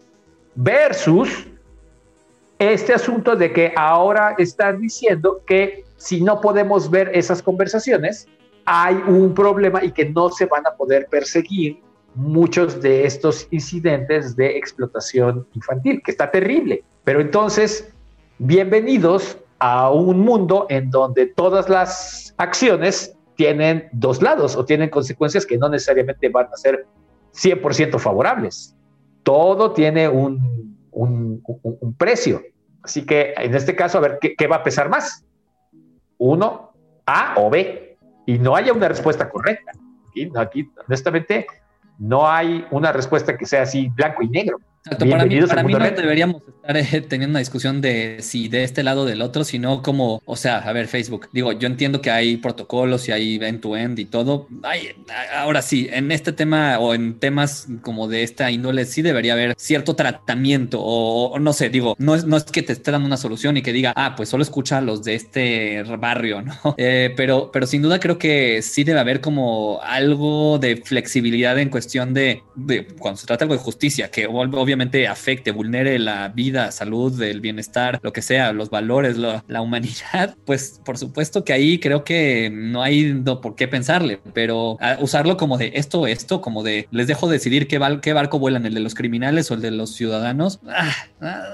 versus este asunto de que ahora están diciendo que si no podemos ver esas conversaciones, hay un problema y que no se van a poder perseguir muchos de estos incidentes de explotación infantil, que está terrible. Pero entonces, bienvenidos a un mundo en donde todas las acciones tienen dos lados o tienen consecuencias que no necesariamente van a ser cien por ciento favorables. Todo tiene un, un, un, un precio. Así que en este caso, a ver, ¿qué, qué va a pesar más? Uno, A o B. Y no haya una respuesta correcta. Aquí, aquí honestamente, no hay una respuesta que sea así blanco y negro. Exacto, para mí, para mí no deberíamos estar eh, teniendo una discusión de si de este lado o del otro, sino como, o sea, a ver, Facebook, digo, yo entiendo que hay protocolos y hay end-to-end y todo. Ay, ahora sí, en este tema o en temas como de esta índole, sí debería haber cierto tratamiento o, o no sé, digo, no es, no es que te esté dando una solución y que diga, ah, pues solo escucha a los de este barrio, ¿no? Eh, pero, pero sin duda creo que sí debe haber como algo de flexibilidad en cuestión de, de cuando se trata algo de justicia, que obviamente obviamente afecte, vulnere la vida, salud, el bienestar, lo que sea, los valores, lo, la humanidad, pues por supuesto que ahí creo que no hay no, por qué pensarle, pero usarlo como de esto, esto, como de les dejo decidir qué, bar, qué barco vuelan, el de los criminales o el de los ciudadanos. Ah, ah,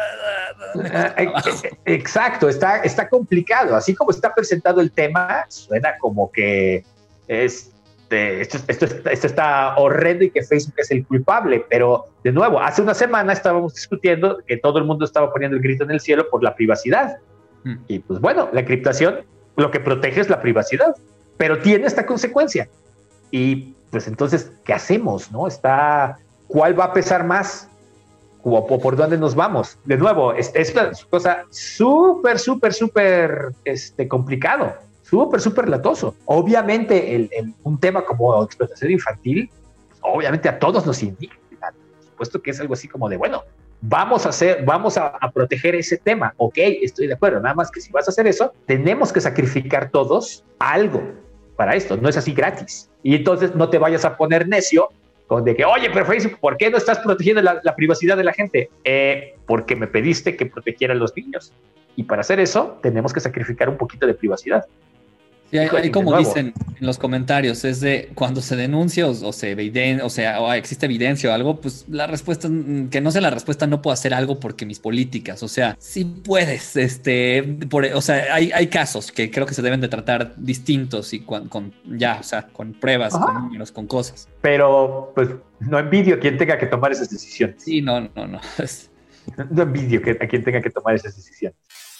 ah, ah, Exacto, está, está complicado. Así como está presentado el tema, suena como que es Esto, esto, esto está horrendo y que Facebook es el culpable, pero de nuevo, hace una semana estábamos discutiendo que todo el mundo estaba poniendo el grito en el cielo por la privacidad. Mm. Y pues bueno, la encriptación lo que protege es la privacidad, pero tiene esta consecuencia. Y pues entonces, ¿qué hacemos? ¿No? Está, ¿cuál va a pesar más? ¿O por dónde nos vamos? De nuevo, es, es una cosa súper, súper, súper este, complicado. Súper, súper latoso. Obviamente, el, el, un tema como explotación infantil, obviamente a todos nos indigna. Por supuesto que es algo así como de, bueno, vamos a hacer, vamos a, a proteger ese tema. Ok, estoy de acuerdo. Nada más que si vas a hacer eso, tenemos que sacrificar todos algo para esto. No es así gratis. Y entonces no te vayas a poner necio con de que, oye, pero Facebook, ¿por qué no estás protegiendo la, la privacidad de la gente? Eh, porque me pediste que protegiera a los niños. Y para hacer eso, tenemos que sacrificar un poquito de privacidad. Sí, hay, hay como dicen en los comentarios, es de cuando se denuncia o, o se eviden, o sea, o existe evidencia o algo, pues la respuesta, que no sea la respuesta, no puedo hacer algo porque mis políticas, o sea, sí puedes, este, por, o sea, hay, hay casos que creo que se deben de tratar distintos y con, con ya, o sea, con pruebas, Ajá. con números, con cosas. Pero, pues, no envidio a quien tenga que tomar esas decisiones. Sí, no, no, no. No envidio a quien tenga que tomar esas decisiones.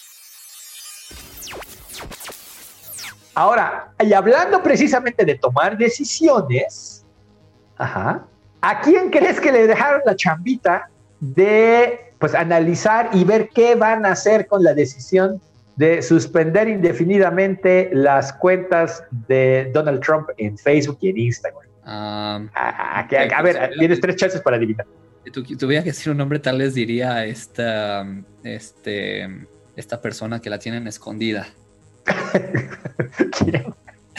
Ahora, y hablando precisamente de tomar decisiones, ajá, ¿a quién crees que le dejaron la chambita de pues analizar y ver qué van a hacer con la decisión de suspender indefinidamente las cuentas de Donald Trump en Facebook y en Instagram? Um, a, a, a, a ver, tienes tres chances para adivinar. Si tu, tuviera que decir un nombre, tal vez diría esta, este, esta persona que la tienen escondida. ¿Quién?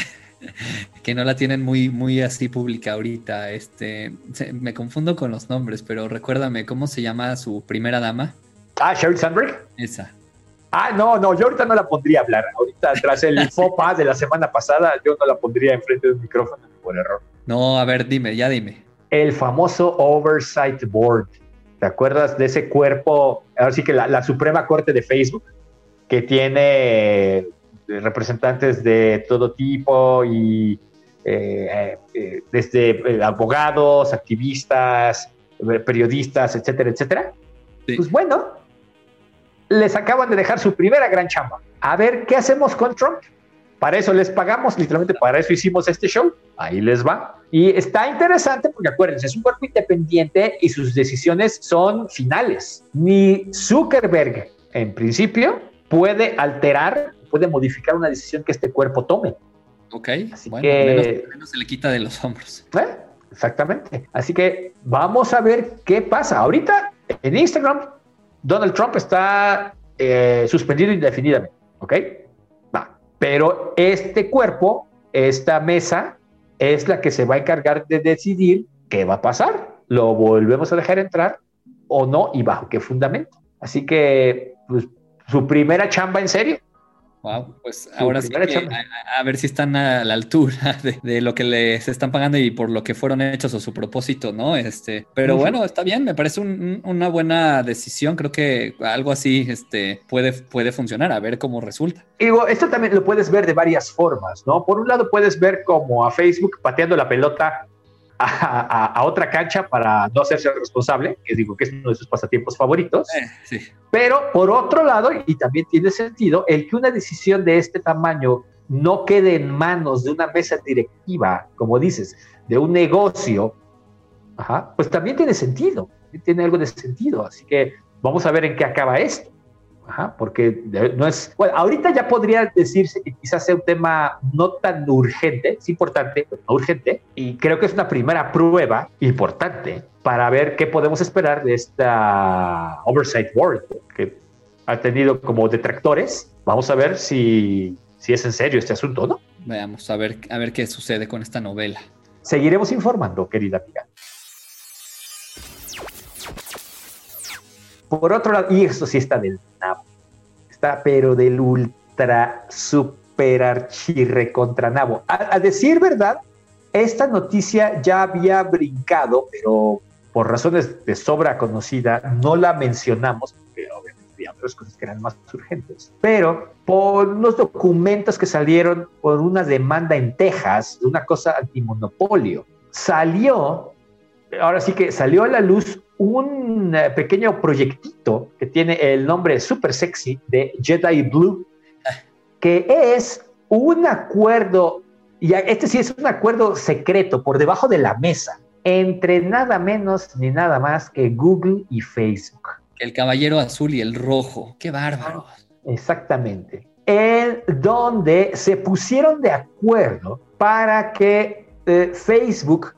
Que no la tienen muy, muy así pública ahorita. Este, se, me confundo con los nombres, pero recuérdame, ¿cómo se llama su primera dama? Ah, Sheryl Sandberg. Esa. Ah, no, no, yo ahorita no la pondría a hablar. Ahorita, tras el faux pas de la semana pasada, yo no la pondría enfrente de un micrófono por error. No, a ver, dime, ya dime. El famoso Oversight Board. ¿Te acuerdas de ese cuerpo? Ahora sí que la, la Suprema Corte de Facebook, que tiene representantes de todo tipo y eh, eh, desde eh, abogados, activistas, periodistas, etcétera, etcétera. Sí. Pues bueno, les acaban de dejar su primera gran chamba. A ver, ¿qué hacemos con Trump? Para eso les pagamos, literalmente para eso hicimos este show. Ahí les va. Y está interesante porque acuérdense, es un cuerpo independiente y sus decisiones son finales. Ni Zuckerberg, en principio, puede alterar, puede modificar una decisión que este cuerpo tome. Ok, Así bueno, que, menos, menos se le quita de los hombros. ¿Eh? Exactamente. Así que vamos a ver qué pasa. Ahorita en Instagram, Donald Trump está eh, suspendido indefinidamente. ¿Ok? Va. Pero este cuerpo, esta mesa, es la que se va a encargar de decidir qué va a pasar. ¿Lo volvemos a dejar entrar o no? ¿Y bajo qué fundamento? Así que, pues, su primera chamba en serio. Wow, pues su ahora sí que a, a ver si están a la altura de, de lo que les están pagando y por lo que fueron hechos o su propósito, ¿no? Este, pero uh-huh. Bueno, está bien, me parece un, una buena decisión. Creo que algo así este, puede, puede funcionar, a ver cómo resulta. Y digo, esto también lo puedes ver de varias formas, ¿no? Por un lado puedes ver como a Facebook pateando la pelota A, a, a otra cancha para no hacerse responsable, que digo que es uno de sus pasatiempos favoritos, eh, sí. Pero por otro lado, y también tiene sentido, el que una decisión de este tamaño no quede en manos de una mesa directiva, como dices, de un negocio, ajá, pues también tiene sentido. tiene algo de sentido. Así que vamos a ver en qué acaba esto. Ajá, porque no es... Bueno, ahorita ya podría decirse que quizás sea un tema no tan urgente, es importante, pero no urgente, y creo que es una primera prueba importante para ver qué podemos esperar de esta Oversight Board, que ha tenido como detractores. Vamos a ver si, si es en serio este asunto, ¿no? Veamos, a ver, a ver qué sucede con esta novela. Seguiremos informando, querida amiga. Por otro lado, y esto sí está del nabo, está pero del ultra, super archirre contra nabo. A, a decir verdad, esta noticia ya había brincado, pero por razones de sobra conocida, no la mencionamos, porque obviamente había otras cosas que eran más urgentes. Pero por unos documentos que salieron por una demanda en Texas, de una cosa antimonopolio, salió, ahora sí que salió a la luz un pequeño proyectito que tiene el nombre súper sexy de Jedi Blue, que es un acuerdo, y este sí es un acuerdo secreto por debajo de la mesa, entre nada menos ni nada más que Google y Facebook. El caballero azul y el rojo, qué bárbaro. Exactamente. En donde se pusieron de acuerdo para que eh, Facebook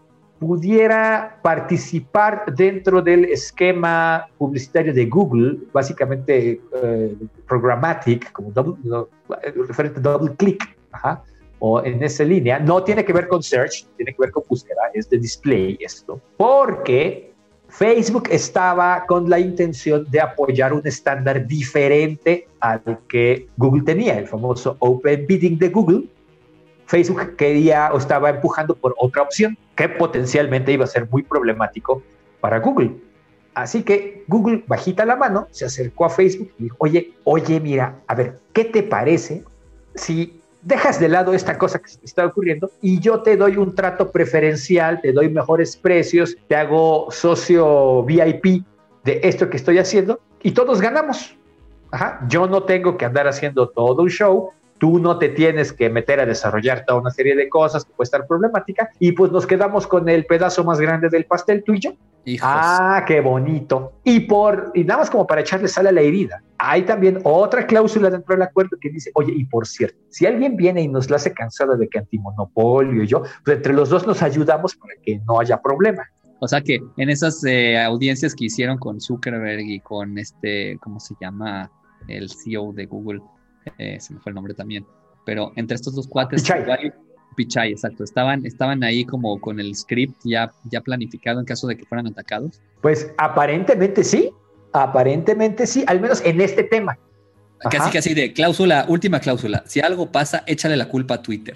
pudiera participar dentro del esquema publicitario de Google, básicamente eh, programmatic, como double, no, referente a double click, ajá, o en esa línea. No tiene que ver con search, tiene que ver con búsqueda, es de display esto, porque Facebook estaba con la intención de apoyar un estándar diferente al que Google tenía, el famoso Open Bidding de Google. Facebook quería o estaba empujando por otra opción que potencialmente iba a ser muy problemático para Google. Así que Google, bajita la mano, se acercó a Facebook y dijo, oye, oye, mira, a ver, ¿qué te parece si dejas de lado esta cosa que se te está ocurriendo y yo te doy un trato preferencial, te doy mejores precios, te hago socio V I P de esto que estoy haciendo y todos ganamos? Ajá, yo no tengo que andar haciendo todo un show, tú no te tienes que meter a desarrollar toda una serie de cosas que puede estar problemática y pues nos quedamos con el pedazo más grande del pastel, tú y yo. Hijos. Ah, qué bonito. Y por y nada más como para echarle sal a la herida, hay también otra cláusula dentro del acuerdo que dice, oye, y por cierto, si alguien viene y nos la hace cansada de que antimonopolio y yo, pues entre los dos nos ayudamos para que no haya problema. O sea que en esas eh, audiencias que hicieron con Zuckerberg y con este, ¿cómo se llama? El C E O de Google, Eh, se me fue el nombre también, pero entre estos dos cuates, Pichai, Pichai, exacto, estaban, estaban ahí como con el script ya, ya planificado en caso de que fueran atacados. Pues aparentemente sí, aparentemente sí, al menos en este tema. Casi, Ajá. casi de cláusula, última cláusula, si algo pasa, échale la culpa a Twitter.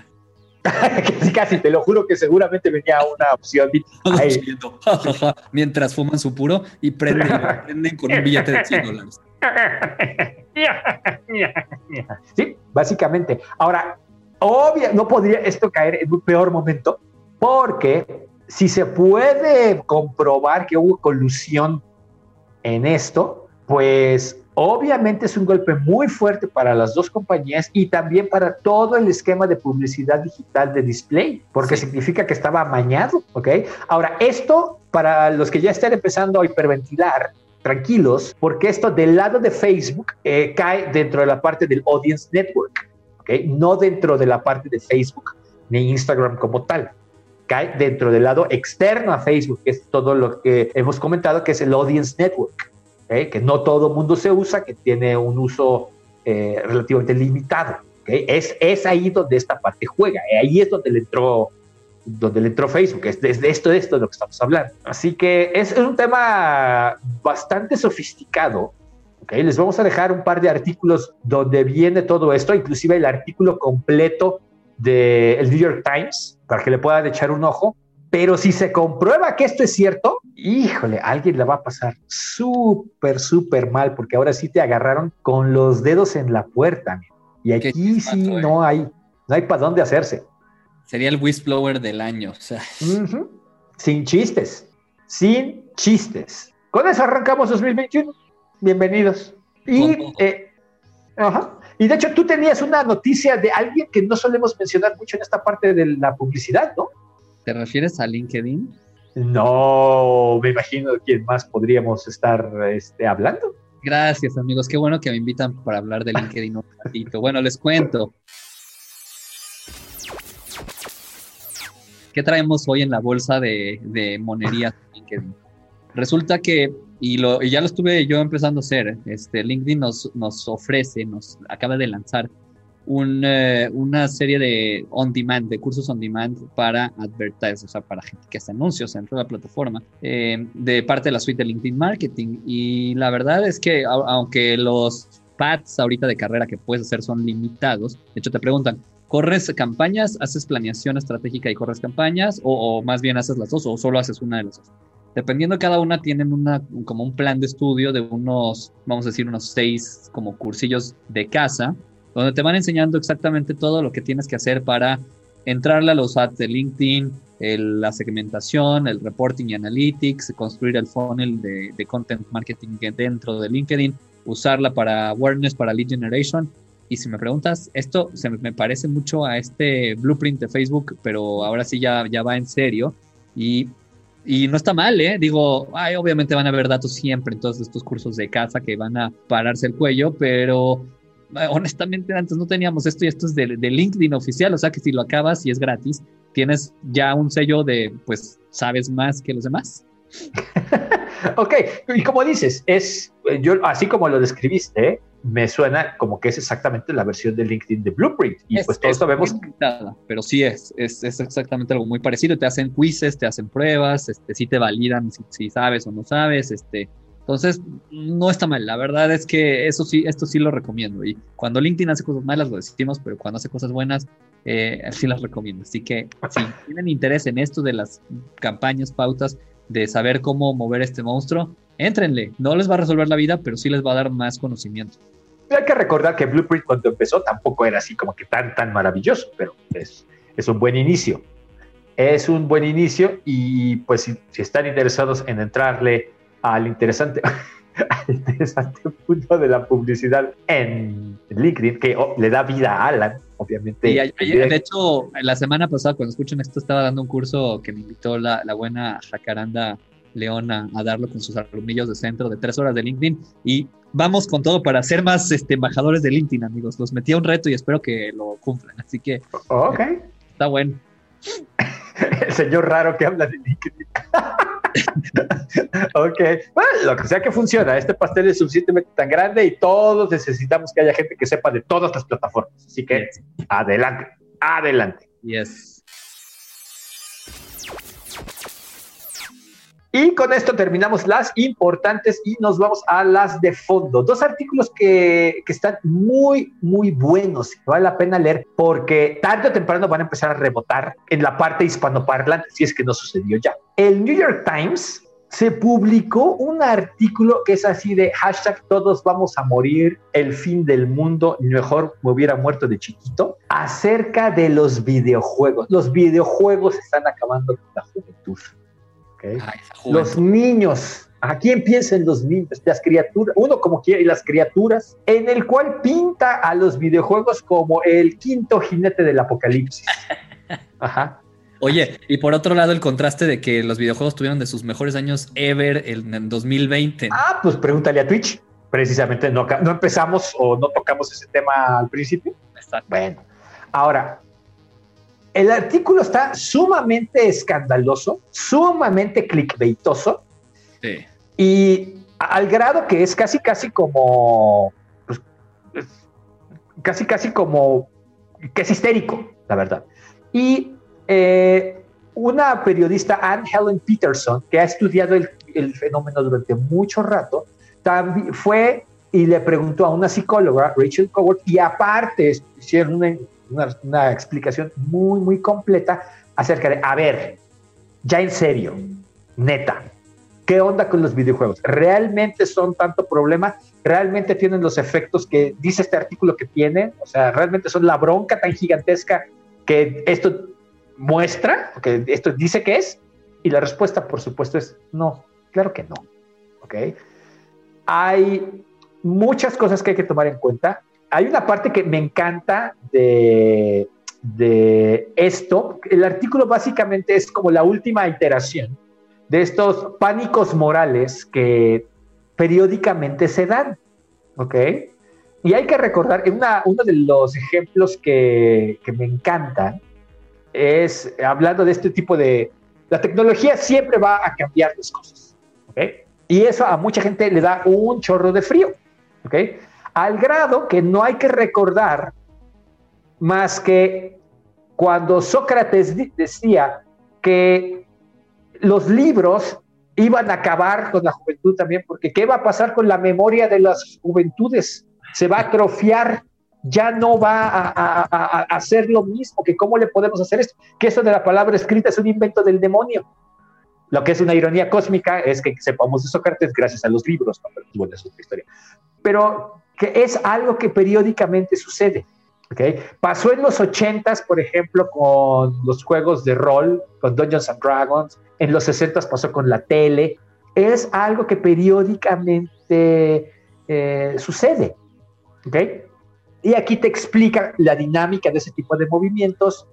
casi, casi, te lo juro que seguramente venía una opción. Mientras fuman su puro y prenden, prenden con un billete de cien dólares. Sí, básicamente. Ahora, obvio, no podría esto caer en un peor momento, porque si se puede comprobar que hubo colusión en esto, pues obviamente es un golpe muy fuerte para las dos compañías y también para todo el esquema de publicidad digital de display, porque sí. significa que estaba amañado, ¿ok? Ahora, esto, para los que ya están empezando a hiperventilar, tranquilos, porque esto del lado de Facebook eh, cae dentro de la parte del Audience Network, ¿okay? No dentro de la parte de Facebook ni Instagram como tal. Cae dentro del lado externo a Facebook, que es todo lo que hemos comentado, que es el Audience Network, ¿okay? Que no todo mundo se usa, que tiene un uso eh, relativamente limitado. ¿Okay? Es, es ahí donde esta parte juega, ahí es donde le entró donde le entró Facebook, es desde esto, de esto de lo que estamos hablando. Así que es un tema bastante sofisticado, ¿okay? Les vamos a dejar un par de artículos donde viene todo esto, inclusive el artículo completo del New York Times, para que le puedan echar un ojo, pero si se comprueba que esto es cierto, híjole, a alguien la va a pasar súper, súper mal, porque ahora sí te agarraron con los dedos en la puerta, y aquí sí eh. no hay, no hay para dónde hacerse. Sería el whistleblower del año. O sea. Uh-huh. Sin chistes. Sin chistes. Con eso arrancamos dos mil veintiuno. Bienvenidos. Y, eh, ajá. y de hecho tú tenías una noticia de alguien que no solemos mencionar mucho en esta parte de la publicidad, ¿no? ¿Te refieres a LinkedIn? No, me imagino de quién más podríamos estar este, hablando. Gracias, amigos. Qué bueno que me invitan para hablar de LinkedIn un ratito. Bueno, les cuento. ¿Qué traemos hoy en la bolsa de, de monerías de LinkedIn? Resulta que, y, lo, y ya lo estuve yo empezando a hacer, este, LinkedIn nos, nos ofrece, nos acaba de lanzar un, eh, una serie de on-demand, de cursos on-demand para advertisers, o sea, para gente que hace anuncios dentro de la plataforma, eh, de parte de la suite de LinkedIn Marketing. Y la verdad es que, a, aunque los paths ahorita de carrera que puedes hacer son limitados, de hecho te preguntan, ¿corres campañas, haces planeación estratégica y corres campañas, o, o más bien haces las dos, o solo haces una de las dos? Dependiendo, cada una tienen una, como un plan de estudio de unos, vamos a decir, unos seis como cursillos de casa, donde te van enseñando exactamente todo lo que tienes que hacer para entrarle a los ads de LinkedIn, el, la segmentación, el reporting y analytics, construir el funnel de, de content marketing dentro de LinkedIn, usarla para awareness, para lead generation. Y si me preguntas, esto se me, me parece mucho a este blueprint de Facebook, pero ahora sí ya, ya va en serio. Y, y no está mal, ¿eh? Digo, ay, obviamente van a haber datos siempre en todos estos cursos de casa que van a pararse el cuello, pero honestamente antes no teníamos esto, y esto es de, de LinkedIn oficial, o sea que si lo acabas y es gratis, tienes ya un sello de, pues, sabes más que los demás. Ok, y como dices, es, yo así como lo describiste, ¿eh? Me suena como que es exactamente la versión de LinkedIn de Blueprint, y es, pues todos es sabemos... limitada, pero sí es, es, es exactamente algo muy parecido, te hacen quizzes, te hacen pruebas, este, sí te validan si, si sabes o no sabes, este... Entonces, no está mal. La verdad es que eso sí, esto sí lo recomiendo. Y cuando LinkedIn hace cosas malas, lo decimos, pero cuando hace cosas buenas, eh, sí las recomiendo. Así que si tienen interés en esto de las campañas, pautas, de saber cómo mover este monstruo, éntrenle. No les va a resolver la vida, pero sí les va a dar más conocimiento. Hay que recordar que Blueprint cuando empezó tampoco era así como que tan, tan maravilloso, pero es, es un buen inicio. Es un buen inicio y pues si, si están interesados en entrarle al interesante, al interesante punto de la publicidad en LinkedIn, que oh, le da vida a Alan, obviamente. Y ayer, de hecho, la semana pasada, cuando escuchan esto, estaba dando un curso que me invitó la, la buena Jacaranda Leona a darlo con sus alumnillos de centro de tres horas de LinkedIn, y vamos con todo para ser más este, embajadores de LinkedIn, amigos. Los metí a un reto y espero que lo cumplan, así que ok, eh, está bueno. El señor raro que habla de LinkedIn. Ok, bueno, lo que sea que funciona, este pastel es suficientemente tan grande y todos necesitamos que haya gente que sepa de todas las plataformas, así que yes. adelante, adelante. Yes. Y con esto terminamos las importantes y nos vamos a las de fondo. Dos artículos que, que están muy, muy buenos, que vale la pena leer porque tarde o temprano van a empezar a rebotar en la parte hispanoparlante, si es que no sucedió ya. El New York Times se publicó un artículo que es así de hashtag todos vamos a morir, el fin del mundo, mejor me hubiera muerto de chiquito, acerca de los videojuegos. Los videojuegos están acabando con la juventud. Okay. Ay, los niños, ¿a quién piensa en los niños? Las criaturas, uno como quiere, y las criaturas, en el cual pinta a los videojuegos como el quinto jinete del apocalipsis. Ajá. Oye, y por otro lado el contraste de que los videojuegos tuvieron de sus mejores años ever en, en dos mil veinte. Ah, pues pregúntale a Twitch. Precisamente no, no empezamos o no tocamos ese tema al principio. Exacto. Bueno, ahora... El artículo está sumamente escandaloso, sumamente clickbaitoso, sí. Y al grado que es casi, casi como, pues, casi, casi como, que es histérico, la verdad. Y eh, una periodista, Anne Helen Peterson, que ha estudiado el, el fenómeno durante mucho rato, también fue y le preguntó a una psicóloga, Rachel Coward, y aparte hicieron una... Una, una explicación muy, muy completa acerca de, a ver, ya en serio, neta, ¿qué onda con los videojuegos? ¿Realmente son tanto problema? ¿Realmente tienen los efectos que dice este artículo que tienen? O sea, ¿realmente son la bronca tan gigantesca que esto muestra, que esto dice que es? Y la respuesta, por supuesto, es no, claro que no. ¿Ok? Hay muchas cosas que hay que tomar en cuenta. Hay una parte que me encanta de, de esto. El artículo básicamente es como la última iteración de estos pánicos morales que periódicamente se dan, ¿ok? Y hay que recordar, una, uno de los ejemplos que, que me encantan es, hablando de este tipo de... La tecnología siempre va a cambiar las cosas, ¿ok? Y eso a mucha gente le da un chorro de frío, ¿ok? Al grado que no hay que recordar más que cuando Sócrates decía que los libros iban a acabar con la juventud también, porque ¿qué va a pasar con la memoria de las juventudes? Se va a atrofiar, ya no va a, a, a, a hacer lo mismo, que cómo le podemos hacer esto, que eso de la palabra escrita es un invento del demonio. Lo que es una ironía cósmica es que sepamos de Sócrates gracias a los libros, ¿no? Pero bueno, es otra historia. Pero que es algo que periódicamente sucede, ¿okay? Pasó en los ochentas, por ejemplo, con los juegos de rol, con Dungeons and Dragons, en los sesentas pasó con la tele, es algo que periódicamente eh, sucede, ¿ok? Y aquí te explica la dinámica de ese tipo de movimientos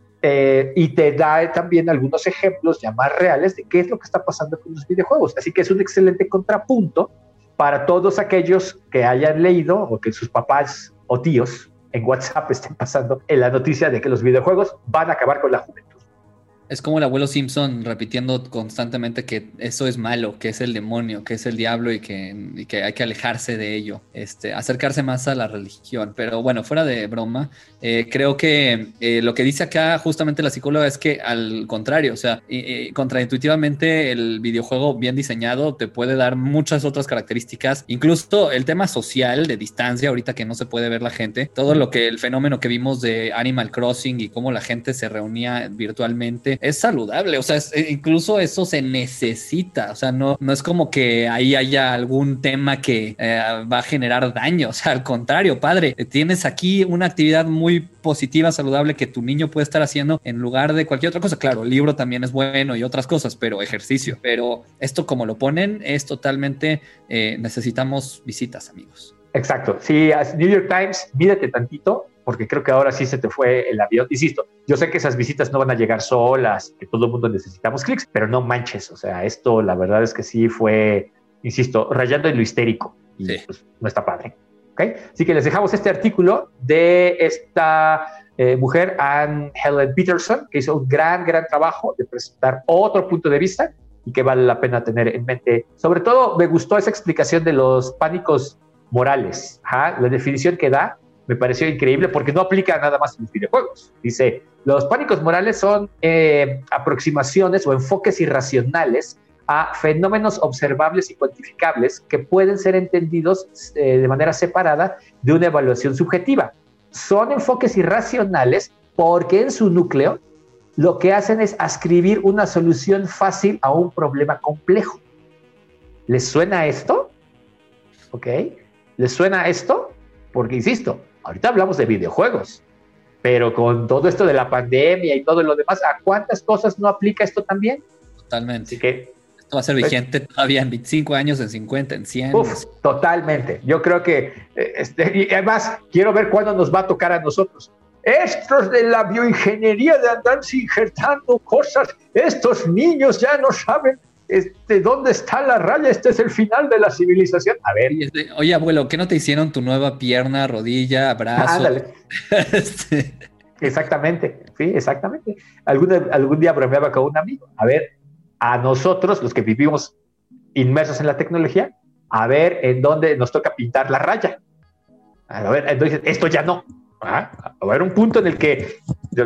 eh, y te da también algunos ejemplos ya más reales de qué es lo que está pasando con los videojuegos. Así que es un excelente contrapunto para todos aquellos que hayan leído o que sus papás o tíos en WhatsApp estén pasando en la noticia de que los videojuegos van a acabar con la juventud. Es como el abuelo Simpson repitiendo constantemente que eso es malo, que es el demonio, que es el diablo y que, y que hay que alejarse de ello, este, acercarse más a la religión. Pero bueno, fuera de broma, eh, creo que eh, lo que dice acá justamente la psicóloga es que al contrario, o sea, eh, contraintuitivamente el videojuego bien diseñado te puede dar muchas otras características, incluso el tema social de distancia, ahorita que no se puede ver la gente, todo lo que el fenómeno que vimos de Animal Crossing y cómo la gente se reunía virtualmente, es saludable, o sea, es, incluso eso se necesita, o sea, no, no es como que ahí haya algún tema que eh, va a generar daño, o sea, al contrario, padre, tienes aquí una actividad muy positiva, saludable que tu niño puede estar haciendo en lugar de cualquier otra cosa. Claro, el libro también es bueno y otras cosas, pero ejercicio, pero esto como lo ponen es totalmente, eh, necesitamos visitas, amigos. Exacto, sí, New York Times, mírate tantito, porque creo que ahora sí se te fue el avión. Insisto, yo sé que esas visitas no van a llegar solas, que todo el mundo necesitamos clics, pero no manches, o sea, esto la verdad es que sí fue, insisto, rayando en lo histérico, y sí, pues no está padre, ¿ok? Así que les dejamos este artículo de esta eh, mujer, Anne Helen Peterson, que hizo un gran, gran trabajo de presentar otro punto de vista y que vale la pena tener en mente. Sobre todo me gustó esa explicación de los pánicos morales. Ajá, la definición que da me pareció increíble porque no aplica nada más en los videojuegos. Dice, los pánicos morales son eh, aproximaciones o enfoques irracionales a fenómenos observables y cuantificables que pueden ser entendidos eh, de manera separada de una evaluación subjetiva. Son enfoques irracionales porque en su núcleo lo que hacen es ascribir una solución fácil a un problema complejo. ¿Les suena esto? ¿Ok? ¿Les suena esto? Porque, insisto, ahorita hablamos de videojuegos, pero con todo esto de la pandemia y todo lo demás, ¿a cuántas cosas no aplica esto también? Totalmente. Así que, esto va a ser pues, vigente todavía en veinticinco años, en cincuenta, en cien. Uf, totalmente. Yo creo que, este, y además, quiero ver cuándo nos va a tocar a nosotros. Estos de la bioingeniería de andarse injertando cosas, estos niños ya no saben Este, ¿dónde está la raya? Este es el final de la civilización. A ver. Oye, abuelo, ¿qué no te hicieron tu nueva pierna, rodilla, brazo? Ándale. este. Exactamente, sí, exactamente. Algún, algún día bromeaba con un amigo. A ver, a nosotros, los que vivimos inmersos en la tecnología, a ver en dónde nos toca pintar la raya. A ver, entonces, esto ya no. ¿Ah? A haber un punto en el que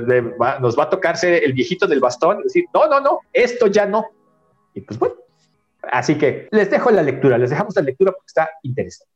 nos va a tocarse el viejito del bastón y decir, no, no, no, esto ya no. Y pues bueno, así que les dejo la lectura, les dejamos la lectura porque está interesante.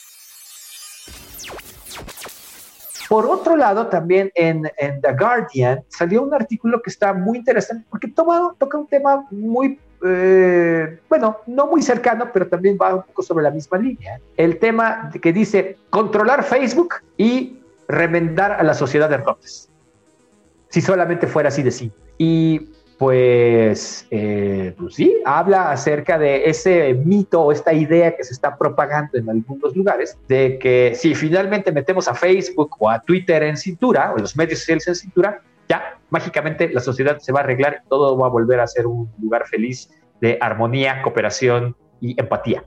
Por otro lado, también en, en The Guardian salió un artículo que está muy interesante porque toma, toca un tema muy, eh, bueno, no muy cercano, pero también va un poco sobre la misma línea. El tema que dice controlar Facebook y remendar a la sociedad de roles. Si solamente fuera así de simple. Y Pues, eh, pues sí, habla acerca de ese mito o esta idea que se está propagando en algunos lugares de que si finalmente metemos a Facebook o a Twitter en cintura, o los medios sociales en cintura, ya mágicamente la sociedad se va a arreglar y todo va a volver a ser un lugar feliz de armonía, cooperación y empatía.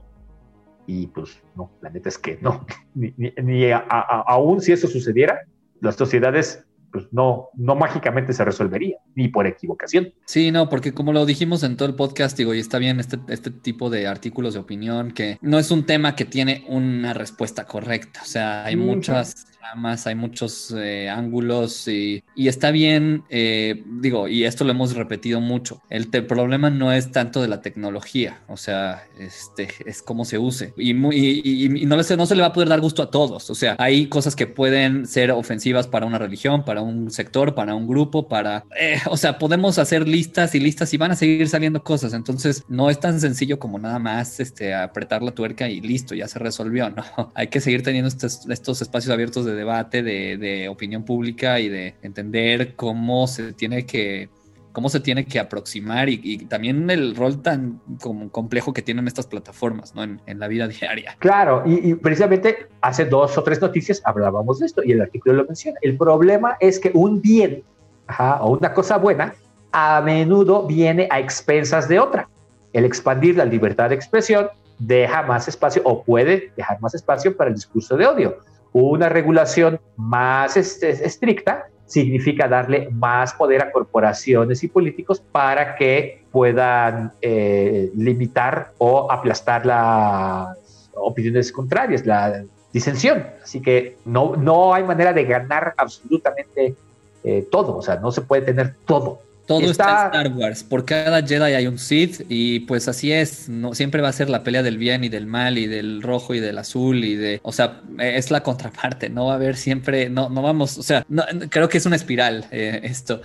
Y pues no, la neta es que no, ni, ni, ni a, a, aún si eso sucediera, las sociedades pues no, no mágicamente se resolvería, ni por equivocación. Sí, no, porque como lo dijimos en todo el podcast, digo, y está bien este, este tipo de artículos de opinión, que no es un tema que tiene una respuesta correcta, o sea, hay uh-huh. muchas ramas, hay muchos eh, ángulos y, y está bien, eh, digo, y esto lo hemos repetido mucho, el, el problema no es tanto de la tecnología, o sea, este, es cómo se use, y, muy, y, y, y no, les, no se le va a poder dar gusto a todos, o sea, hay cosas que pueden ser ofensivas para una religión, para un sector, para un grupo, para, eh, o sea, podemos hacer listas y listas y van a seguir saliendo cosas, entonces no es tan sencillo como nada más este, apretar la tuerca y listo, ya se resolvió, no, hay que seguir teniendo estos, estos espacios abiertos de debate, de, de opinión pública y de entender cómo se tiene que cómo se tiene que aproximar y, y también el rol tan como complejo que tienen estas plataformas, ¿no? En, en la vida diaria. Claro, y, y precisamente hace dos o tres noticias hablábamos de esto y el artículo lo menciona. El problema es que un bien, ajá, o una cosa buena a menudo viene a expensas de otra. El expandir la libertad de expresión deja más espacio o puede dejar más espacio para el discurso de odio. Una regulación más este, estricta significa darle más poder a corporaciones y políticos para que puedan eh, limitar o aplastar las opiniones contrarias, la disensión. Así que no, no hay manera de ganar absolutamente eh, todo, o sea, no se puede tener todo. Todo está... está en Star Wars, por cada Jedi hay un Sith y pues así es, no, siempre va a ser la pelea del bien y del mal y del rojo y del azul y de, o sea, es la contraparte, no va a haber siempre, no, no vamos, o sea, no, creo que es una espiral eh, esto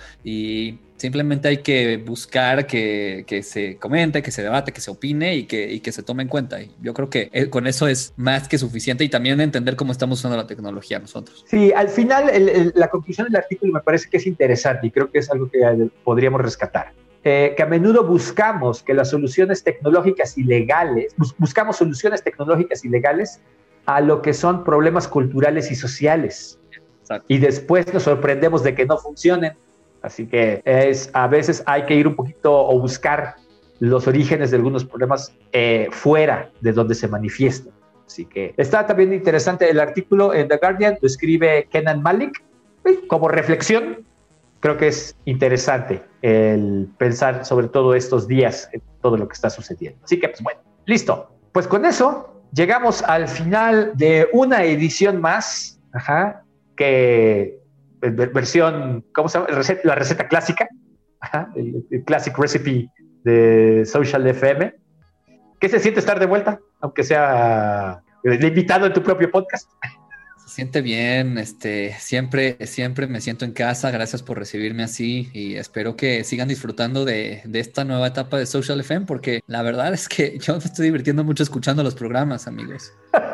y simplemente hay que buscar que, que se comente, que se debate, que se opine y que, y que se tome en cuenta. Y yo creo que con eso es más que suficiente y también entender cómo estamos usando la tecnología nosotros. Sí, al final el, el, la conclusión del artículo me parece que es interesante y creo que es algo que podríamos rescatar. Eh, que a menudo buscamos que las soluciones tecnológicas y legales, bus buscamos soluciones tecnológicas y legales a lo que son problemas culturales y sociales. Exacto. Y después nos sorprendemos de que no funcionen. Así que es, a veces hay que ir un poquito o buscar los orígenes de algunos problemas eh, fuera de donde se manifiestan. Así que está también interesante el artículo en The Guardian, lo escribe Kenan Malik, como reflexión. Creo que es interesante el pensar sobre todo estos días, en todo lo que está sucediendo. Así que, pues bueno, listo. Pues con eso llegamos al final de una edición más, ajá, que... versión, ¿cómo se llama? Receta, la receta clásica, ajá, el, el classic recipe de Social F M. ¿Qué se siente estar de vuelta? Aunque sea el invitado en tu propio podcast. Se siente bien, este, siempre, siempre me siento en casa, gracias por recibirme así y espero que sigan disfrutando de, de esta nueva etapa de Social F M porque la verdad es que yo me estoy divirtiendo mucho escuchando los programas, amigos.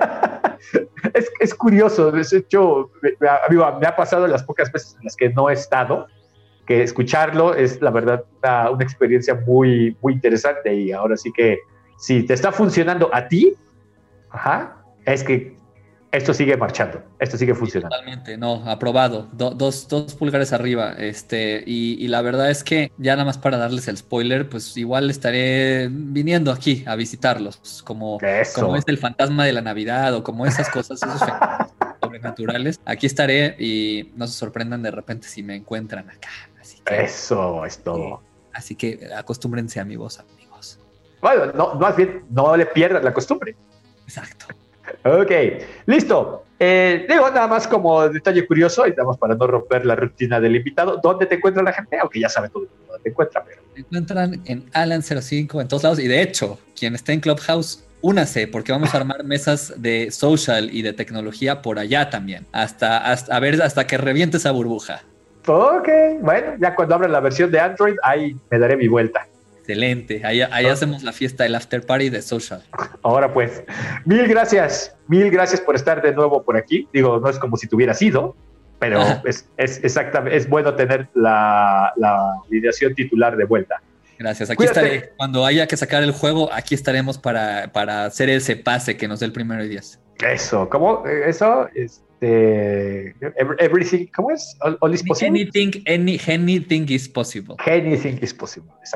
Es, es curioso, de hecho, me, me, me ha pasado las pocas veces en las que no he estado, que escucharlo es la verdad una, una experiencia muy, muy interesante y ahora sí que si te está funcionando a ti, ajá, es que esto sigue marchando, esto sigue funcionando. Totalmente, no, aprobado, Do, dos, dos pulgares arriba, este, y, y la verdad es que ya nada más para darles el spoiler, pues igual estaré viniendo aquí a visitarlos, como, como es el fantasma de la Navidad o como esas cosas, esos fenómenos sobrenaturales. Aquí estaré y no se sorprendan de repente si me encuentran acá. Así que, eso es todo. Eh, así que acostúmbrense a mi voz, amigos. Bueno, no, no, más bien, no le pierdas la costumbre. Exacto. Ok, listo. Eh, digo, nada más como detalle curioso, y nada para no romper la rutina del invitado, ¿dónde te encuentra la gente? Aunque ya sabe todo dónde te encuentra. Pero... Te encuentran en Alan cero cinco en todos lados, y de hecho, quien esté en Clubhouse, únase, porque vamos a armar mesas de social y de tecnología por allá también, hasta, hasta a ver, hasta que reviente esa burbuja. Ok, bueno, ya cuando abra la versión de Android, ahí me daré mi vuelta. Excelente, ahí, ahí hacemos la fiesta, el after party de social. Ahora pues, mil gracias, mil gracias por estar de nuevo por aquí. Digo, no es como si te hubieras ido, pero es, es exactamente, es bueno tener la, la alineación titular de vuelta. Gracias, aquí Cuídate. Estaré. Cuando haya que sacar el juego, aquí estaremos para, para hacer ese pase que nos dé el primero y diez. Eso, ¿cómo? Eso, este, everything, ¿cómo es? All, all is possible. Anything, any, anything is possible. Anything is possible, exactamente.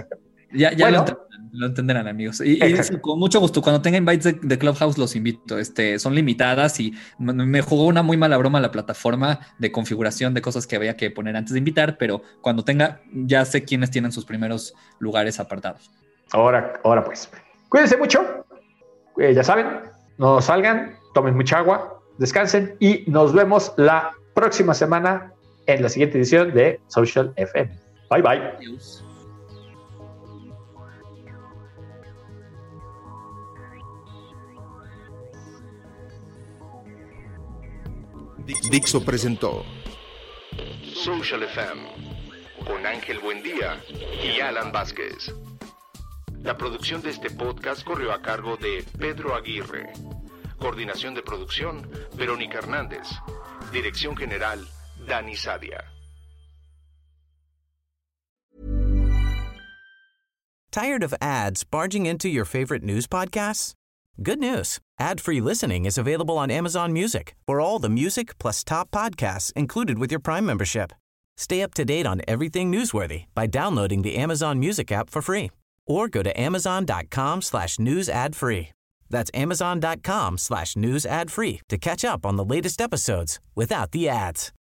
Ya, ya Bueno, lo, entenderán, lo entenderán, amigos. Y, y sí, con mucho gusto, cuando tenga invites de, de Clubhouse los invito. Este, son limitadas y me, me jugó una muy mala broma la plataforma de configuración de cosas que había que poner antes de invitar, pero cuando tenga, ya sé quiénes tienen sus primeros lugares apartados. Ahora, ahora pues. Cuídense mucho. Eh, ya saben, no salgan, tomen mucha agua, descansen y nos vemos la próxima semana en la siguiente edición de Social F M. Bye, bye. Adiós. Dixo presentó Social F M con Ángel Buendía y Alan Vázquez. La producción de este podcast corrió a cargo de Pedro Aguirre. Coordinación de producción, Verónica Hernández. Dirección general, Dani Sadia. Tired of ads barging into your favorite news podcasts? Good news. Ad-free listening is available on Amazon Music for all the music plus top podcasts included with your Prime membership. Stay up to date on everything newsworthy by downloading the Amazon Music app for free or go to amazon.com slash news ad free. That's amazon.com slash news ad free to catch up on the latest episodes without the ads.